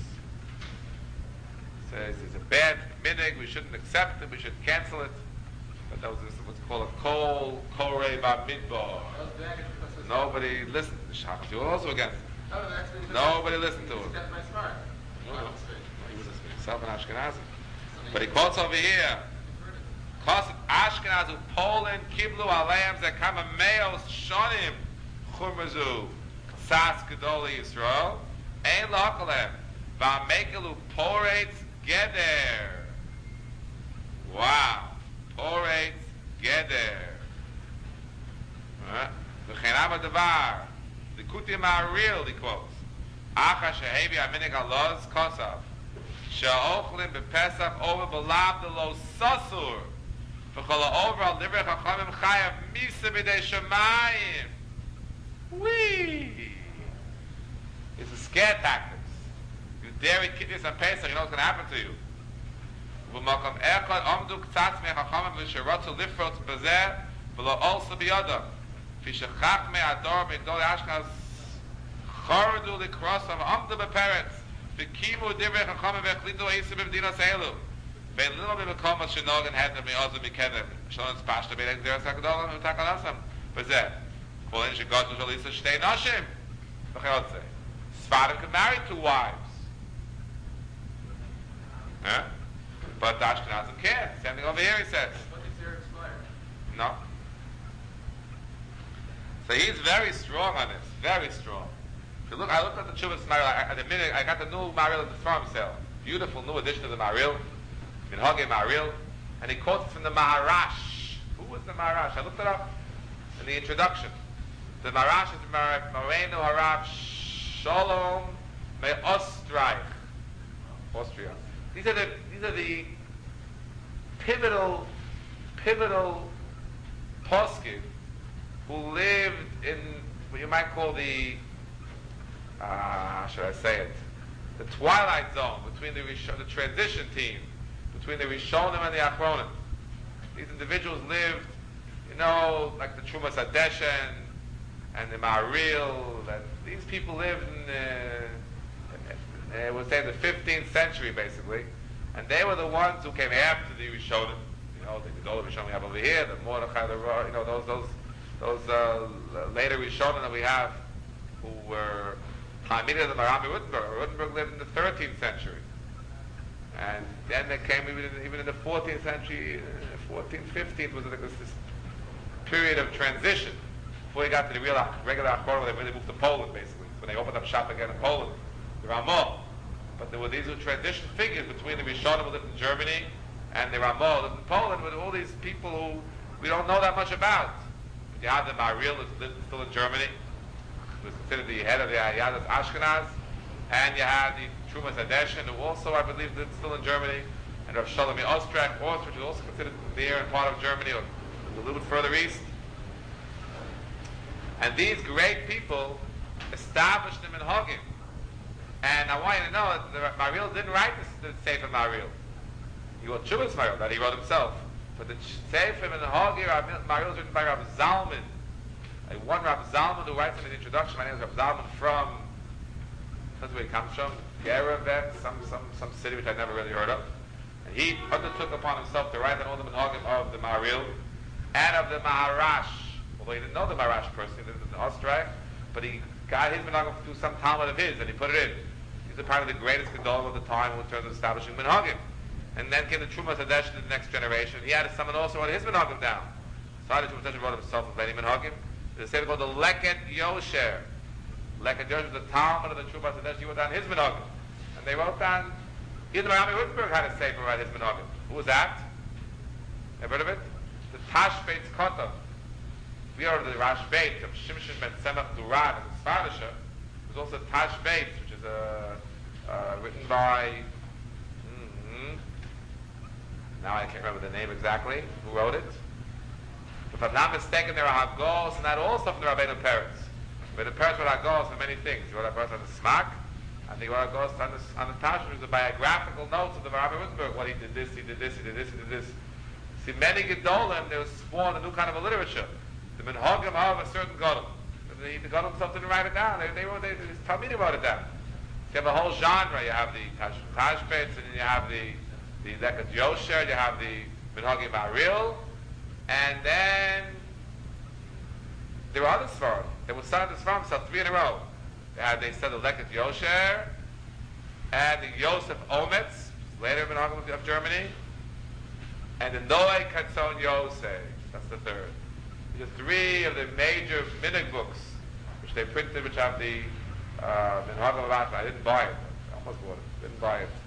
Says it's a bad minig, we shouldn't accept it, we should cancel it. But that was this, what's called a kol korei b'midbar. Nobody listened to Shachas. You were also against it. Nobody listened to it. No, no. He was listening himself in Ashkenazi. But he quotes over here. Kosset Ashkenazu Poland kiblu aleim zekama meos shonim chumrazu ksas gedoli Yisrael ein lakolem v'amekelu poretz geder. Wow. Poretz geder. V'chein ama devar. The Kuti Ma'aril, he quotes. Acha shehevi aminik alaz kosav. She'ochlim b'pesach over b'lav de lo sasur. V'chol over al livrei chachamim chayav misa b'dei shemayim. Whee! It's a scare tactics. You dare eat kidneys on Pesach, you know what's going to happen to you. V'makom echad omdu k'tzatz me'chachamim v'sherotzu lifrotz b'zeh v'lo olsa b'yodam. V'shechach me'ador me'gdol Ashkenaz chordu l'krosav omdu b'peretz. V'kimu divrei chachamim v'echlidu ha'isa b'mdinas elu. Ve'in lilo b'mekom ha'shenogin hedem me'ozu mikedem. Shalom spashta b'elek diras ha'gdolam v'takalasam. B'zeh. Kol in shegotu shalisa shtei noshim. V'chayotze. Svarim could marry two wives. Huh? But the Ashkenazim can't. Same thing over here, he says. No. So he's very strong on this. Very strong. If you look, I looked at the Chuvas Maril. At the minute, I got the new Maril at the farm sale. Beautiful new edition of the Maril. Minhagei Maril. And he quotes from the Maharash. Who was the Maharash? I looked it up in the introduction. The Maharash is Moreno Harav Shalom Me Ostreich. Austria. These are the these are the pivotal pivotal poskim who lived in what you might call the uh, how should I say it, the twilight zone between the the transition team between the Rishonim and the Achronim. These individuals lived, you know, like the Trumas Hadeshen and the Maril. That these people lived in. Uh, Uh, we'll say in the fifteenth century, basically, and they were the ones who came after the Rishonim. You know, the Gedolah Rishonim we have over here, the Mordechai, the you know those those those uh, later Rishonim that we have, who were Talmidei of the Marami Rutenberg. Rutenberg lived in the thirteenth century, and then they came even in, even in the fourteenth century, uh, fourteenth, fifteenth was like this, this period of transition before you got to the real regular Achronim. They really moved to Poland, basically, when they opened up shop again in Poland. The Ramah. but there were these who transition figures between the Rishonim who lived in Germany and the Ramah who lived in Poland, with all these people who we don't know that much about. But you had the Maharil who lived still in Germany, who was considered the head of the Yadas Ashkenaz, and you had the Trumas Hadeshin, who also, I believe, lived still in Germany, and Rav Shlomi Ostrak, which is also considered near and part of Germany, or a little bit further east. And these great people established them in Hagim. And I want you to know that the Maharil didn't write the, the Sefer Maharil. He wrote Chuvas Maharil, that he wrote himself. But the Sefer in the Hagir, Maharil is written by Rav Zalman. Like one Rav Zalman who writes in the introduction. My name is Rav Zalman from, that's where he comes from, Yerevan, some, some, some city which I never really heard of. And he undertook upon himself to write on all the Menhagim of the Maharil and of the Maharash. Although he didn't know the Maharash personally, he lived in Ostrak, but he got his Menhagim through some Talmud of his, and he put it in. He's a part of the greatest Gedol of the time in terms of establishing Menhagim. And then came the Trumas Hadesh to the next generation. He had someone also wrote his Menhagim down. So the Trumas Hadesh wrote himself with many Menhagim. There's a sefer called the Leket Yosher. Leket Yosher was the Talmud of the Trumas Hadesh. He wrote down his Menhagim. And they wrote down, even Rami Rutenberg had a sefer about his Menhagim. Who was that? Ever heard of it? The Tashbeitz Kotov. We are the Rashbeit of Shimshon ben Tzemach Durad in the Sfardisha. There's also Tashbeitz, which is uh, uh, written by, mm-hmm, now I can't remember the name exactly, who wrote it. If I'm not mistaken, there are Hagos, and that also from the Rabbeinu Peretz. Rabbeinu Peretz wrote Hagos for many things. He wrote Hagos on the Smak, and he wrote Hagos on the, on the Tashbeitz, which is the biographical notes of the Rabbi Rutenberg. What he did this, he did this, he did this, he did this. See, many Gedolim, they were spawned a new kind of a literature. The Menhagim of a certain Gadol. The, the Gadol himself didn't write it down. They, they wrote, they, his Talmidim wrote it down. So you have a whole genre. You have the Tash, Tashbeitz, and then you have the the Leket Yosher, you have the Menhagim Maharil, and then there were other Svarim. They were starting the Svarim, so three in a row. They had, they said the Leket Yosher, and the Yosef Ometz, later Menhagim of, of Germany, and the Noe Katzon Yosef. That's the third. The three of the major minig books, which they printed, which have the uh, Menhagim of Ashkenaz. I didn't buy it. I almost bought it. Didn't buy it.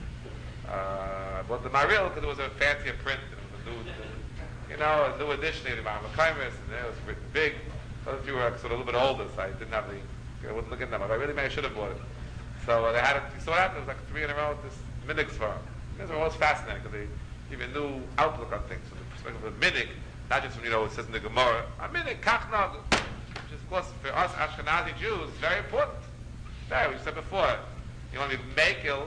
Uh, but the Maharil, because it was a fancier print, and it was a new, you know, a new edition of the Mahamakamis, and it was written big. Those of you were sort of a little bit older, so I didn't have the, I wasn't looking at them. But I really maybe I should have bought it. So uh, they had it. You saw that? It was like three in a row. This minig svarim. These were always fascinating because they give you a new outlook on things from the perspective of minig. Not just from, you know, it says in the Gemara, a minute, kachnog, which is, of course, for us Ashkenazi Jews, is very important. There, we said before, you want to be makil,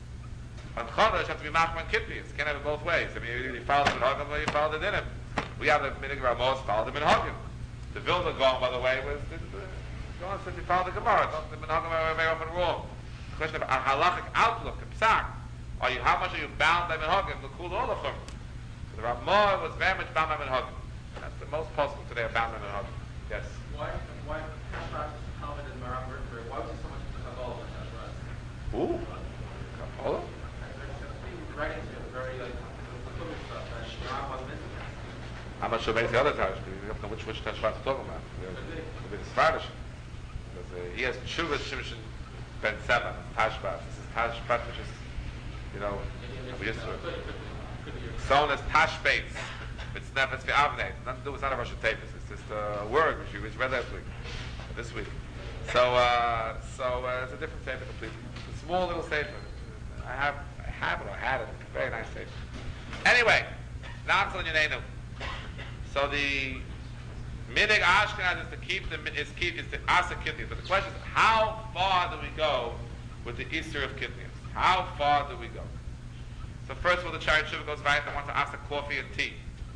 on Chodesh, you have to be machman kippis. You can't have it both ways. I mean, you, you follow the Menhagim or you follow the Dinim. We have the Minig Ramos, follow the Menhagim. The Vilna Gaon, by the way, was, the, the Gaon said you follow the Gemara. The Menhagim are very often wrong. The question of a halachic outlook, the psak, are you, how much are you bound by Menhagim? The Kul Olachim. The Ramah was very much bound by Menhagim. That's the most possible today, bound by Menhagim. Yes? Why, why Tashbaz Talmud and Maram Rittenberg, why was he so much into Kabbalah with Tashbaz? Ooh. Kabbalah? The writings are very, like, the Kabbalah stuff, that Shmuel wasn't into that. I'm not sure about the other Tashbaz, because you have to know which, which Tashbaz we're talking about. It's the Sfardisha. Because uh, he has Shuvas Shimshon ben Seba, Tashbaz. This is Tashbaz, which is, you know, we used to it. Known as Tashbeitz. It's nefetz ve'avnei. Nothing to do with, it's not a Rosh Hashanah. It's just a word which we read last week, or this week. So, uh, so uh, it's a different sefer completely. It's a small little sefer. I have, I have it, or I had it. Very nice sefer. Anyway, now I'm telling you Neinu. So the minig Ashkenaz is to keep the is keep is to asa kitnius. But the question is, how far do we go with the Easter of kitnius? How far do we go? So first of all, the Chariot Shuvah goes right and wants to ask the coffee and tea.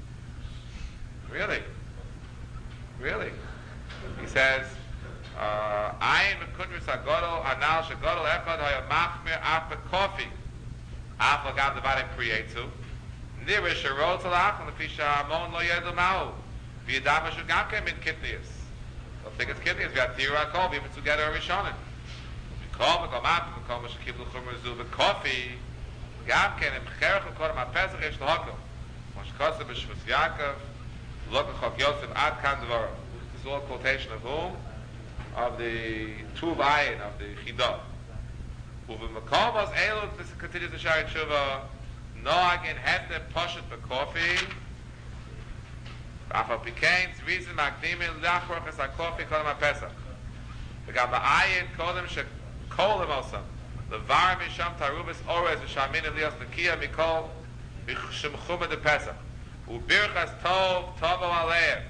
Really? Really? He says, Ayin v'kundris hagodol anal shegodol echad haya machmir af v'kofi af l'gav devadei priyetzu nirish harot alach lefi sha'amon lo yedu ma'u v'yadam asher gam ken min kitnius. So think it's kitnius. V'yatiru hakol v'yim together a rishonim. V'kol v'kol mat v'kol v'shekiblu chumr zu v'kofi gam ken im cherech v'kodem ha'pesach yesh l'hakol Moshe Kosev b'Shvus Yaakov Lokachok Yosef Ad Kan Dvarim. This is all quotation of whom? Of the Tuv Ayin, of the Chidah. Uve Makomos Elu, this continues the Shari Tshuva, Noagin Heter Poshet B'Kofi, Afal Pikain's reason Magdimin Lachrochas HaKofi Kodem HaPesach. V'gam Ba'ayin Kodem Shekolim Osam, Levar Misham Tarubis Orez V'Shamin Elios Nekiya Mikol V'Shemchumah De Pesach. Ubirchas Tov Tovo Aleim.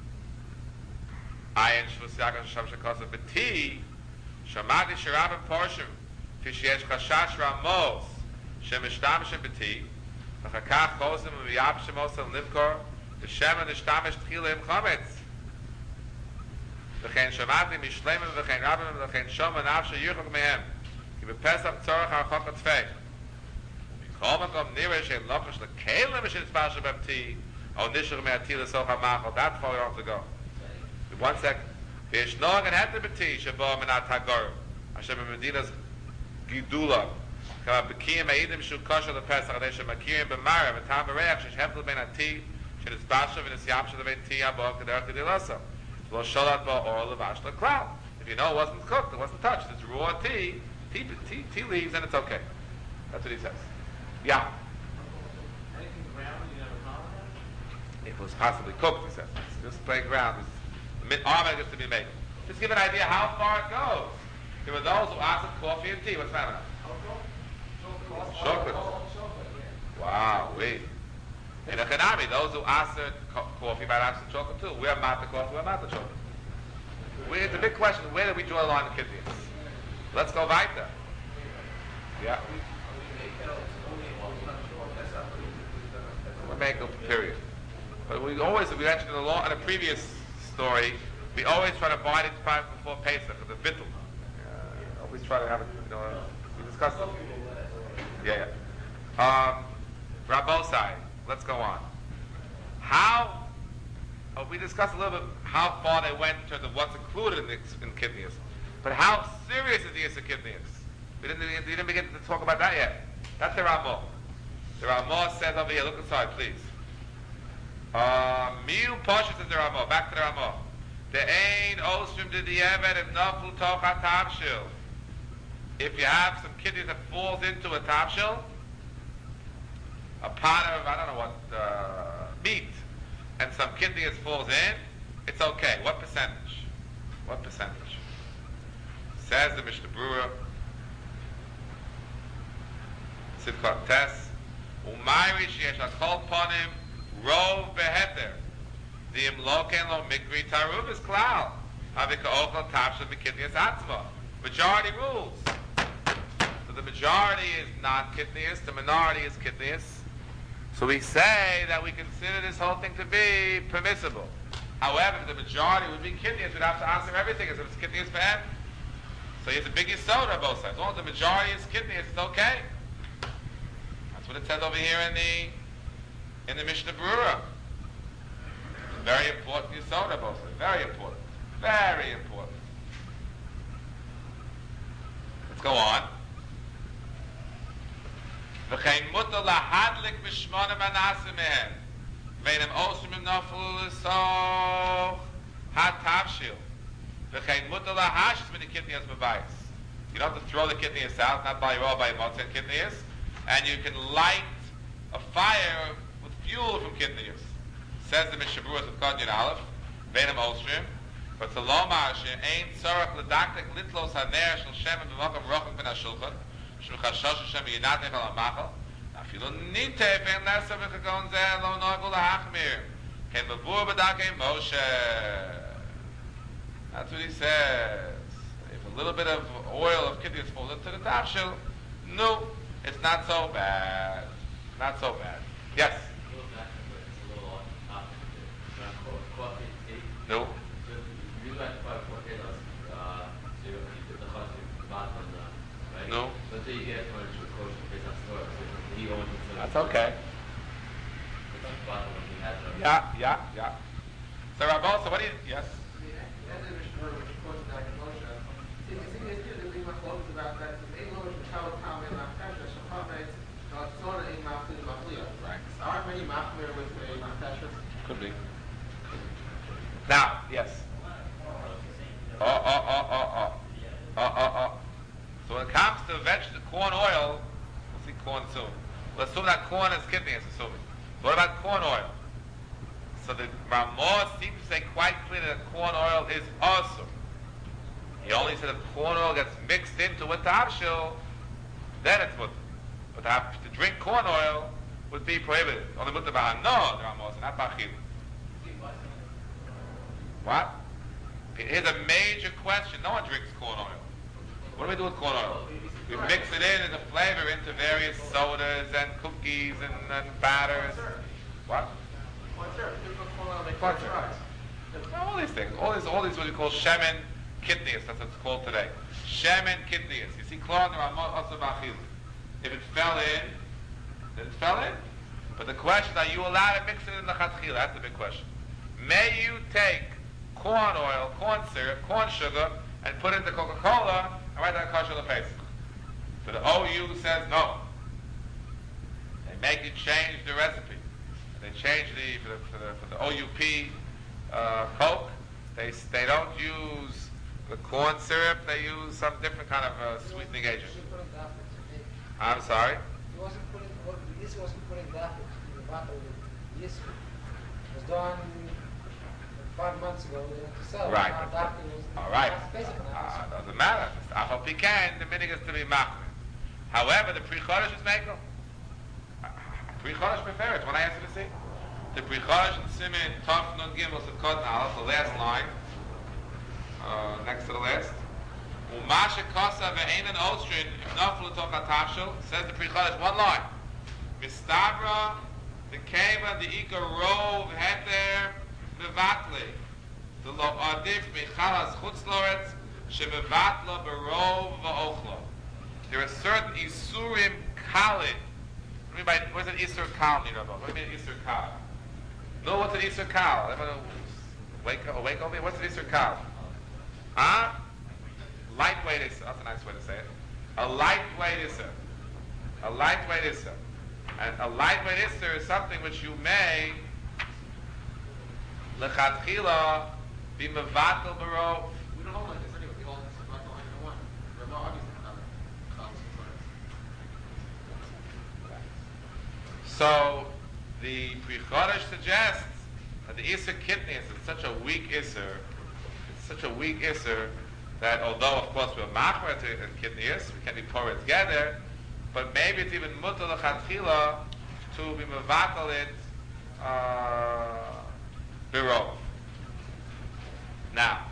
Ayin Shvus Yagan Sham Shekosav B'Ti, Shamadi Shirabim Porshim, Tishesh Chashash Ramos, Shemishtamishim B'Ti, V'chakach Chosim V'yabshim Osam Livkor, V'shem Nishtamish Tchila Im Chometz, V'chein Shamati Mishlemim V'chein Rabim V'chein Shom V'navshe Yichok Mehem, Ki B'Pesach Tzorach HaRachok HaTfei, V'chol Makom Nireh Shein Lochash L'Kelim V'shin Tzpashim B'Ti, O Nishach Me'ati L'Soch HaMachal, that's far off to go. One second. V'yishnog and heter b'ti shabo minat hagorim. Hashem b'medinas gidula. Kama b'kiyim ha'edim shu kosher l'pesach adei shemakirim b'mara v'tam v'reach shesh heftel ben ati shenis basha v'nis yam shel v'en ti abo k'derech k'dilasa. Lo sholat bo or levash l'klal. If you know it wasn't cooked, it wasn't touched, it's raw tea, tea, tea, tea leaves, and it's okay. That's what he says. Yeah. Anything ground you never comment? If it was possibly cooked, he says. It's just plain ground. Armor gets to be made. Just give an idea how far it goes. There were those who asked for coffee and tea. What's the matter? Chocolate. Wow, wait. In a Chanami, those who asked for co- coffee might ask for chocolate too. We're Mata coffee, we're Mata chocolate. We, it's a big question. Where do we draw the line in Kiddies? Let's go weiter. Yeah. We make a period. But we always, we mentioned in the law, in a previous story, we always try to buy it five before Pesach, the bittul. Uh, always try to have it, you know, we discussed it. Yeah, yeah. Um, Rabbosai, let's go on. How, oh, we discussed a little bit how far they went in terms of what's included in, the, in kidneys. But how serious is the issue of kidneys? We didn't, we didn't begin to talk about that yet. That's the Ramah. The Ramah says over here, look inside, please. Miu Poshut is the Ramah. Back to the Ramah. The Ein Osrim to the Evet and Naflu Tocha Tavshil. If you have some kidneys that falls into a tavshil, a pot of, I don't know what, uh, meat, and some kidneys falls in, it's okay. What percentage? What percentage? Says the Mishnah Berurah, Sidkot Tes, Umayri Sheyesh HaKol Ponim, Rov beheter. The imloken lo mikri taruv is klal. Havika ochel tavshel b'kidneys atzma. Majority rules. So the majority is not kidneys, the minority is kidneys. So we say that we consider this whole thing to be permissible. However, if the majority would be kidneys, we'd have to answer everything as if it's kidneys for him. So he has a big yisoda on both sides. As long as the majority is kidneys, it's okay. That's what it says over here in the in the Mishnah Berurah. Very important Yisoda, both of them. Very important. Very important. Let's go on. V'chein mutar lahadlik b'shmona manasim mehem. V'einem osrim im naflu l'soch ha-tavshil. V'chein mutar lahashis min the kidneys b'bayis. You don't have to throw the kidneys out, not by raw, by motzei kidneys. And you can light a fire with fuel from kidneys. Says the Mishnah Berurah with Kodyan Aleph, V'einem osrim. But the lomar she'ein tzorach l'daktik litlos haner shel shemen b'mokom rochim ben hashulchan shum chashosh Hashem yinatech al hamachal afilu niteh v'en lesser v'chagon zeh lo nogu lahachmir ken b'vur b'dakei Moshe. That's what he says. If a little bit of oil of kidneys falls into the tavshil, no, it's not so bad. Not so bad. Yes? No. No. That's okay. Yeah, yeah, yeah. So Rabbi, so what do you, yes? Could be. Now, yes. Oh, oh, oh, oh, oh. Oh, oh, oh. So when it comes to to vegetable, corn oil, we'll see corn soon. Let's assume that corn is kidneys, assuming. What about corn oil? So the Ramah seems to say quite clearly that corn oil is also. He only said if corn oil gets mixed into with the Avshil, then it's mutter. But to, have, to drink corn oil would be prohibited. Only mutter b'hano, the Ramah said, not b'achil. What? Here's a major question. No one drinks corn oil. What do we do with corn oil? We mix it in as a flavor into various sodas and cookies and, and batters. What? Corn syrup. All these things. All these, all these what we call shemen kidneys. That's what it's called today. Shemen kidneys. You see, chlorine also b'achil. If it fell in, then it fell in. But the question, are you allowed to mix it in the chatchila? That's the big question. May you take corn oil, corn syrup, corn sugar, and put it into Coca-Cola and write down kosher face. So the O U says no. They make you change the recipe. They change the for the for the, for the O U P uh, Coke. They they don't use the corn syrup. They use some different kind of uh, sweetening agent. I'm sorry. He wasn't putting. This wasn't putting the effort in the bottle with yeast. It was done five months ago to sell. Right. Now But, that was all right. basically Uh, doesn't matter. Afal Pikan, the minig is to be machmir. However, the pre-chodesh is makel. Pre-chodesh prefer it. When I ask you to see, the pre-chodesh and simin taf nun gimel sekot aleph, the last line, uh, next to the last. Umashe kosa ve'einen ostrin if naflu tocha tafshel, says the pre-chodesh, one line. Mistabra the keva the ika rov heter mevatli the lo adif michalas chutzloretz shemevatla berov va'ochlo. There are certain isurim kalin. What do you mean by, what is an isur kal, Rabbi? What do you mean isur kal? No, what's an isur kal? Everyone wake, awake over here? What's an isur kal? Huh? Lightweight isur. That's a nice way to say it. A lightweight isur. A lightweight isur. And a lightweight isur is something which you may lechatchila be mevatel berov. We don't hold like this anyway. We hold this about the line in one. There's no obvious another. So the Pri Chodesh suggests that the Isser kidney is such a weak Isser, it's such a weak Isser that although of course we're machmer to kidneys, we can be poured together, but maybe it's even mutter l'chatchila to be mevatel it uh, birov. Now,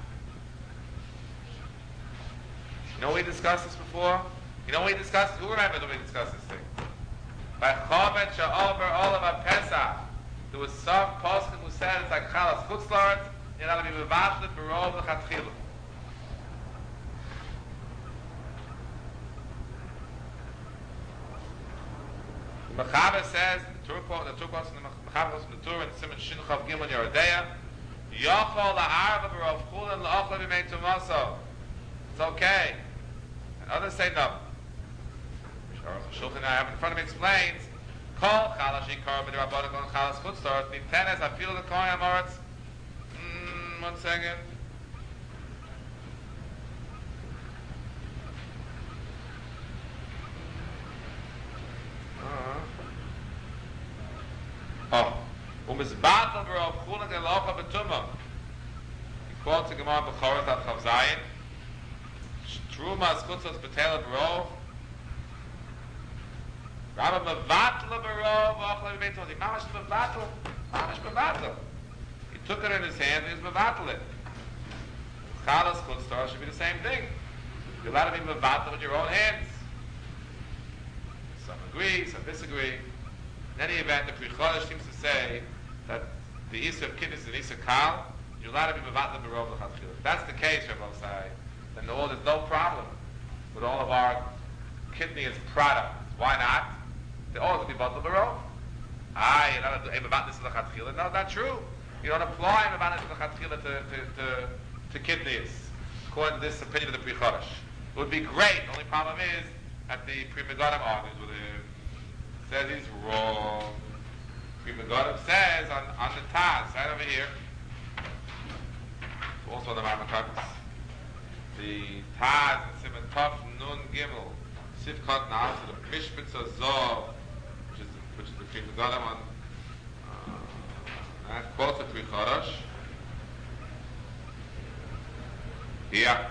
you know we discussed this before? You know we discussed, who remembers when we discussed this thing? By Chomet Sha'over Olav Pesach, there was some poskim who said it's like Chalas Chutzlart, you're not going to be mevatel it birov l'chatchila. The Mechaber says, the Tur quote, the Tur quotes in the Mechaber quotes in the Tur, and Simon Shin Chav Gimel Yerodea, Yochol la'arva b'rov chulin la'ochla b'mei tumaso. It's okay. And others say no. Shulchan Aruch in front of me explains, Kol chalash yikar b'derabbanan gon chalas chutzlart, nitenes afil the kohen amoritz. Mm, one second. Oh, umizbatel b'rov chulin elocha b'tumah. He quotes the Gemara in Bechoros at Chav Zayin. Truma is chutzos b'tel b'rov. Rabbi mevatla b'rov ochla b'meitzot. He mamash mevatla. Mamash mevatla. He took it in his hand and he was mevatla it. Chalas chutzos should be the same thing. You're allowed to be mevatla with your own hands. Some agree, some disagree. In any event, the Pri Chodesh seems to say that the Isser of kidneys is an Isser Kal. You're allowed to be mevatla b'rov l'chatchila. If that's the case, Rabbi Osai, then all, there's no problem with all of our kidneys products. Why not? They all have to be mevatla b'rov. Ah, you're not a mevatla l'chatchila. No, that's true. You don't apply mevatla l'chatchila to, to, to, to kidneys, according to this opinion of the Pri Chodesh. It would be great. The only problem is that the Pri Megadim argues with him. Says he's wrong. Pri Megadim says on, on the Taz, right over here, also on the Rambam, the Taz and Simon Tov Nun Gimel Sivkot now to the Mishpitza Zov, which is which is between the Gadam on uh, and quotes of Pri Chodesh. Here.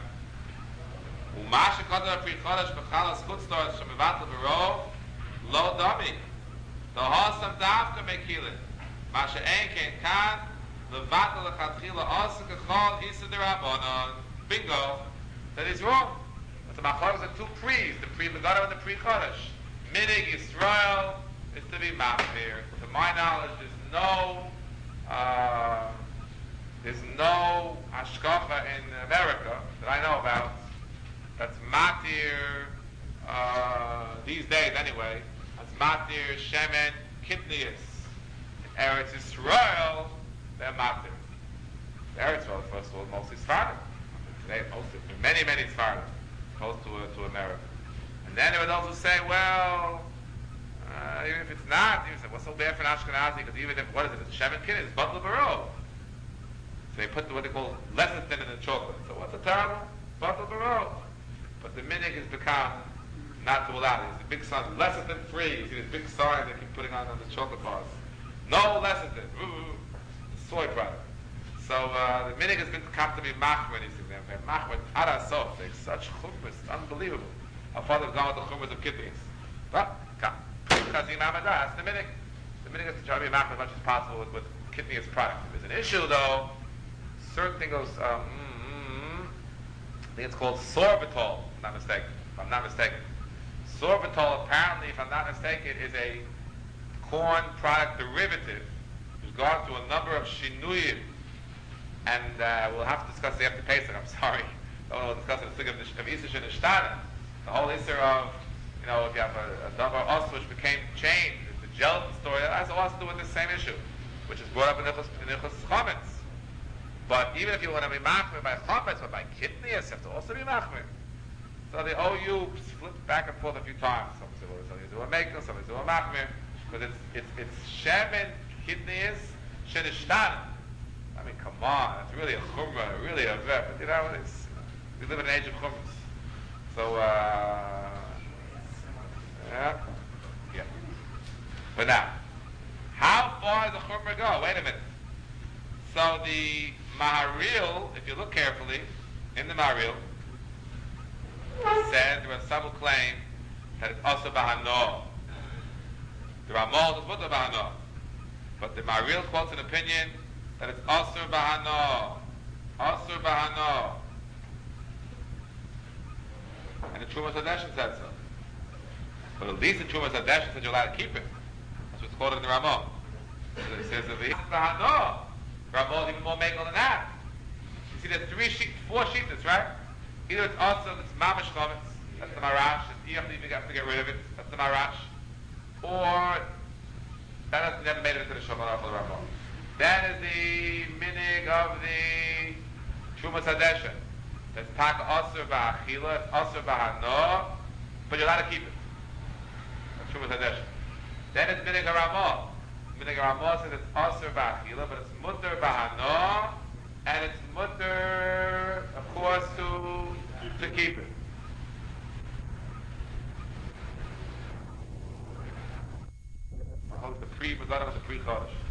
Umasha Kadar Pri Chodesh Bechalas Chutztor Shemivatel Berov Lo Dami. The Hasam Davka Mekilin. Masha Ein Ken Kan Levatel Lechatchila Asa Kechol Isa Derabanan. Bingo. That is wrong. But the Machlokes are two pre's, the pre Megadah and the pre Chodesh. Minig Yisrael is to be machmir. To my knowledge, there's no uh, there's no hashkacha in America that I know about that's matir uh, these days anyway. That's matir shemen kitnius. In Eretz Yisrael, they're matir. The Eretz Yisrael, first of all, mostly Sfardim. Today, mostly many many Sfardim. Close to, uh, to America. And then they would also say, well, uh, even if it's not, you say, what's so bad for an Ashkenazi? Because even if, what is it, it's Shemin Kid, it's Butler Barrow. So they put what they call lecithin in the chocolate. So what's a terrible? Butler Barrow. But the minig has become not to allow it. It's a big sign, lecithin free. You see this big sign they keep putting on, on the chocolate bars. No lecithin. Ooh, soy product. So uh, the minig has been come to be machmer in these things. Machmer, arasof, they such chumras, unbelievable. Our father has gone with the chumras of kidneys. Well, come. Chazim Amadah, that's the minig. The minig is to try to be machmer as much as possible with, with kidneys product. If there's an issue though, certain thing goes, um, mm, I think it's called sorbitol, if I'm not mistaken. If I'm not mistaken. Sorbitol, apparently, if I'm not mistaken, is a corn product derivative who's gone through a number of shinuyim. And uh, we'll have to discuss it after Pesach, I'm sorry. We'll discuss it of Isish and Ishtana. The whole issue of, you know, if you have a, a davar os which became changed, the gelatin story, that has also to do with the same issue, which is brought up in Ilchos Chometz. But even if you want to be machmir by Chometz, but by kidneys, you have to also be machmir. So the O U flipped back and forth a few times. Some say, well, some say, well, makel, some say, well, machmir. Because it's, it's, it's shemen, kidneys, shenishtana. I mean, come on, it's really a chumrah, really a vet, but you know, it's, we live in an age of chumras. So, uh, yeah, yeah. But now, how far does the chumrah go? Wait a minute. So the Maharil, if you look carefully, in the Maharil, said there was some who claim that it's also bahano. The Ramon is what the bahano. But the Maharil quotes an opinion that it's Asur Bahano. Asur Bahano. And the Trumas Hadeshin said so. But at least the Trumas Hadeshin said you're allowed to keep it. That's what's quoted in the Ramon. So it says that the Bahano. Ramon is even more makel than that. You see there's three sheep, four sheepness, right? Either it's Asur, it's Mamash Chometz, that's the Marash, and you have to even have to get rid of it, that's the Marash. Or that has never made it into the Shulchan Aruch of the Ramon. That is the minig of the Trumas Hadeshin. It's taka asur ba'achila, it's asur ba'hano, but you're allowed to keep it. That's Trumas Hadeshin. Then it's minig Ramah. Minig Ramah says it's asur ba'achila, but it's mutter ba'hano, and it's mutter, of course, to to keep it. I hope the pre, but not the pre-Chodesh.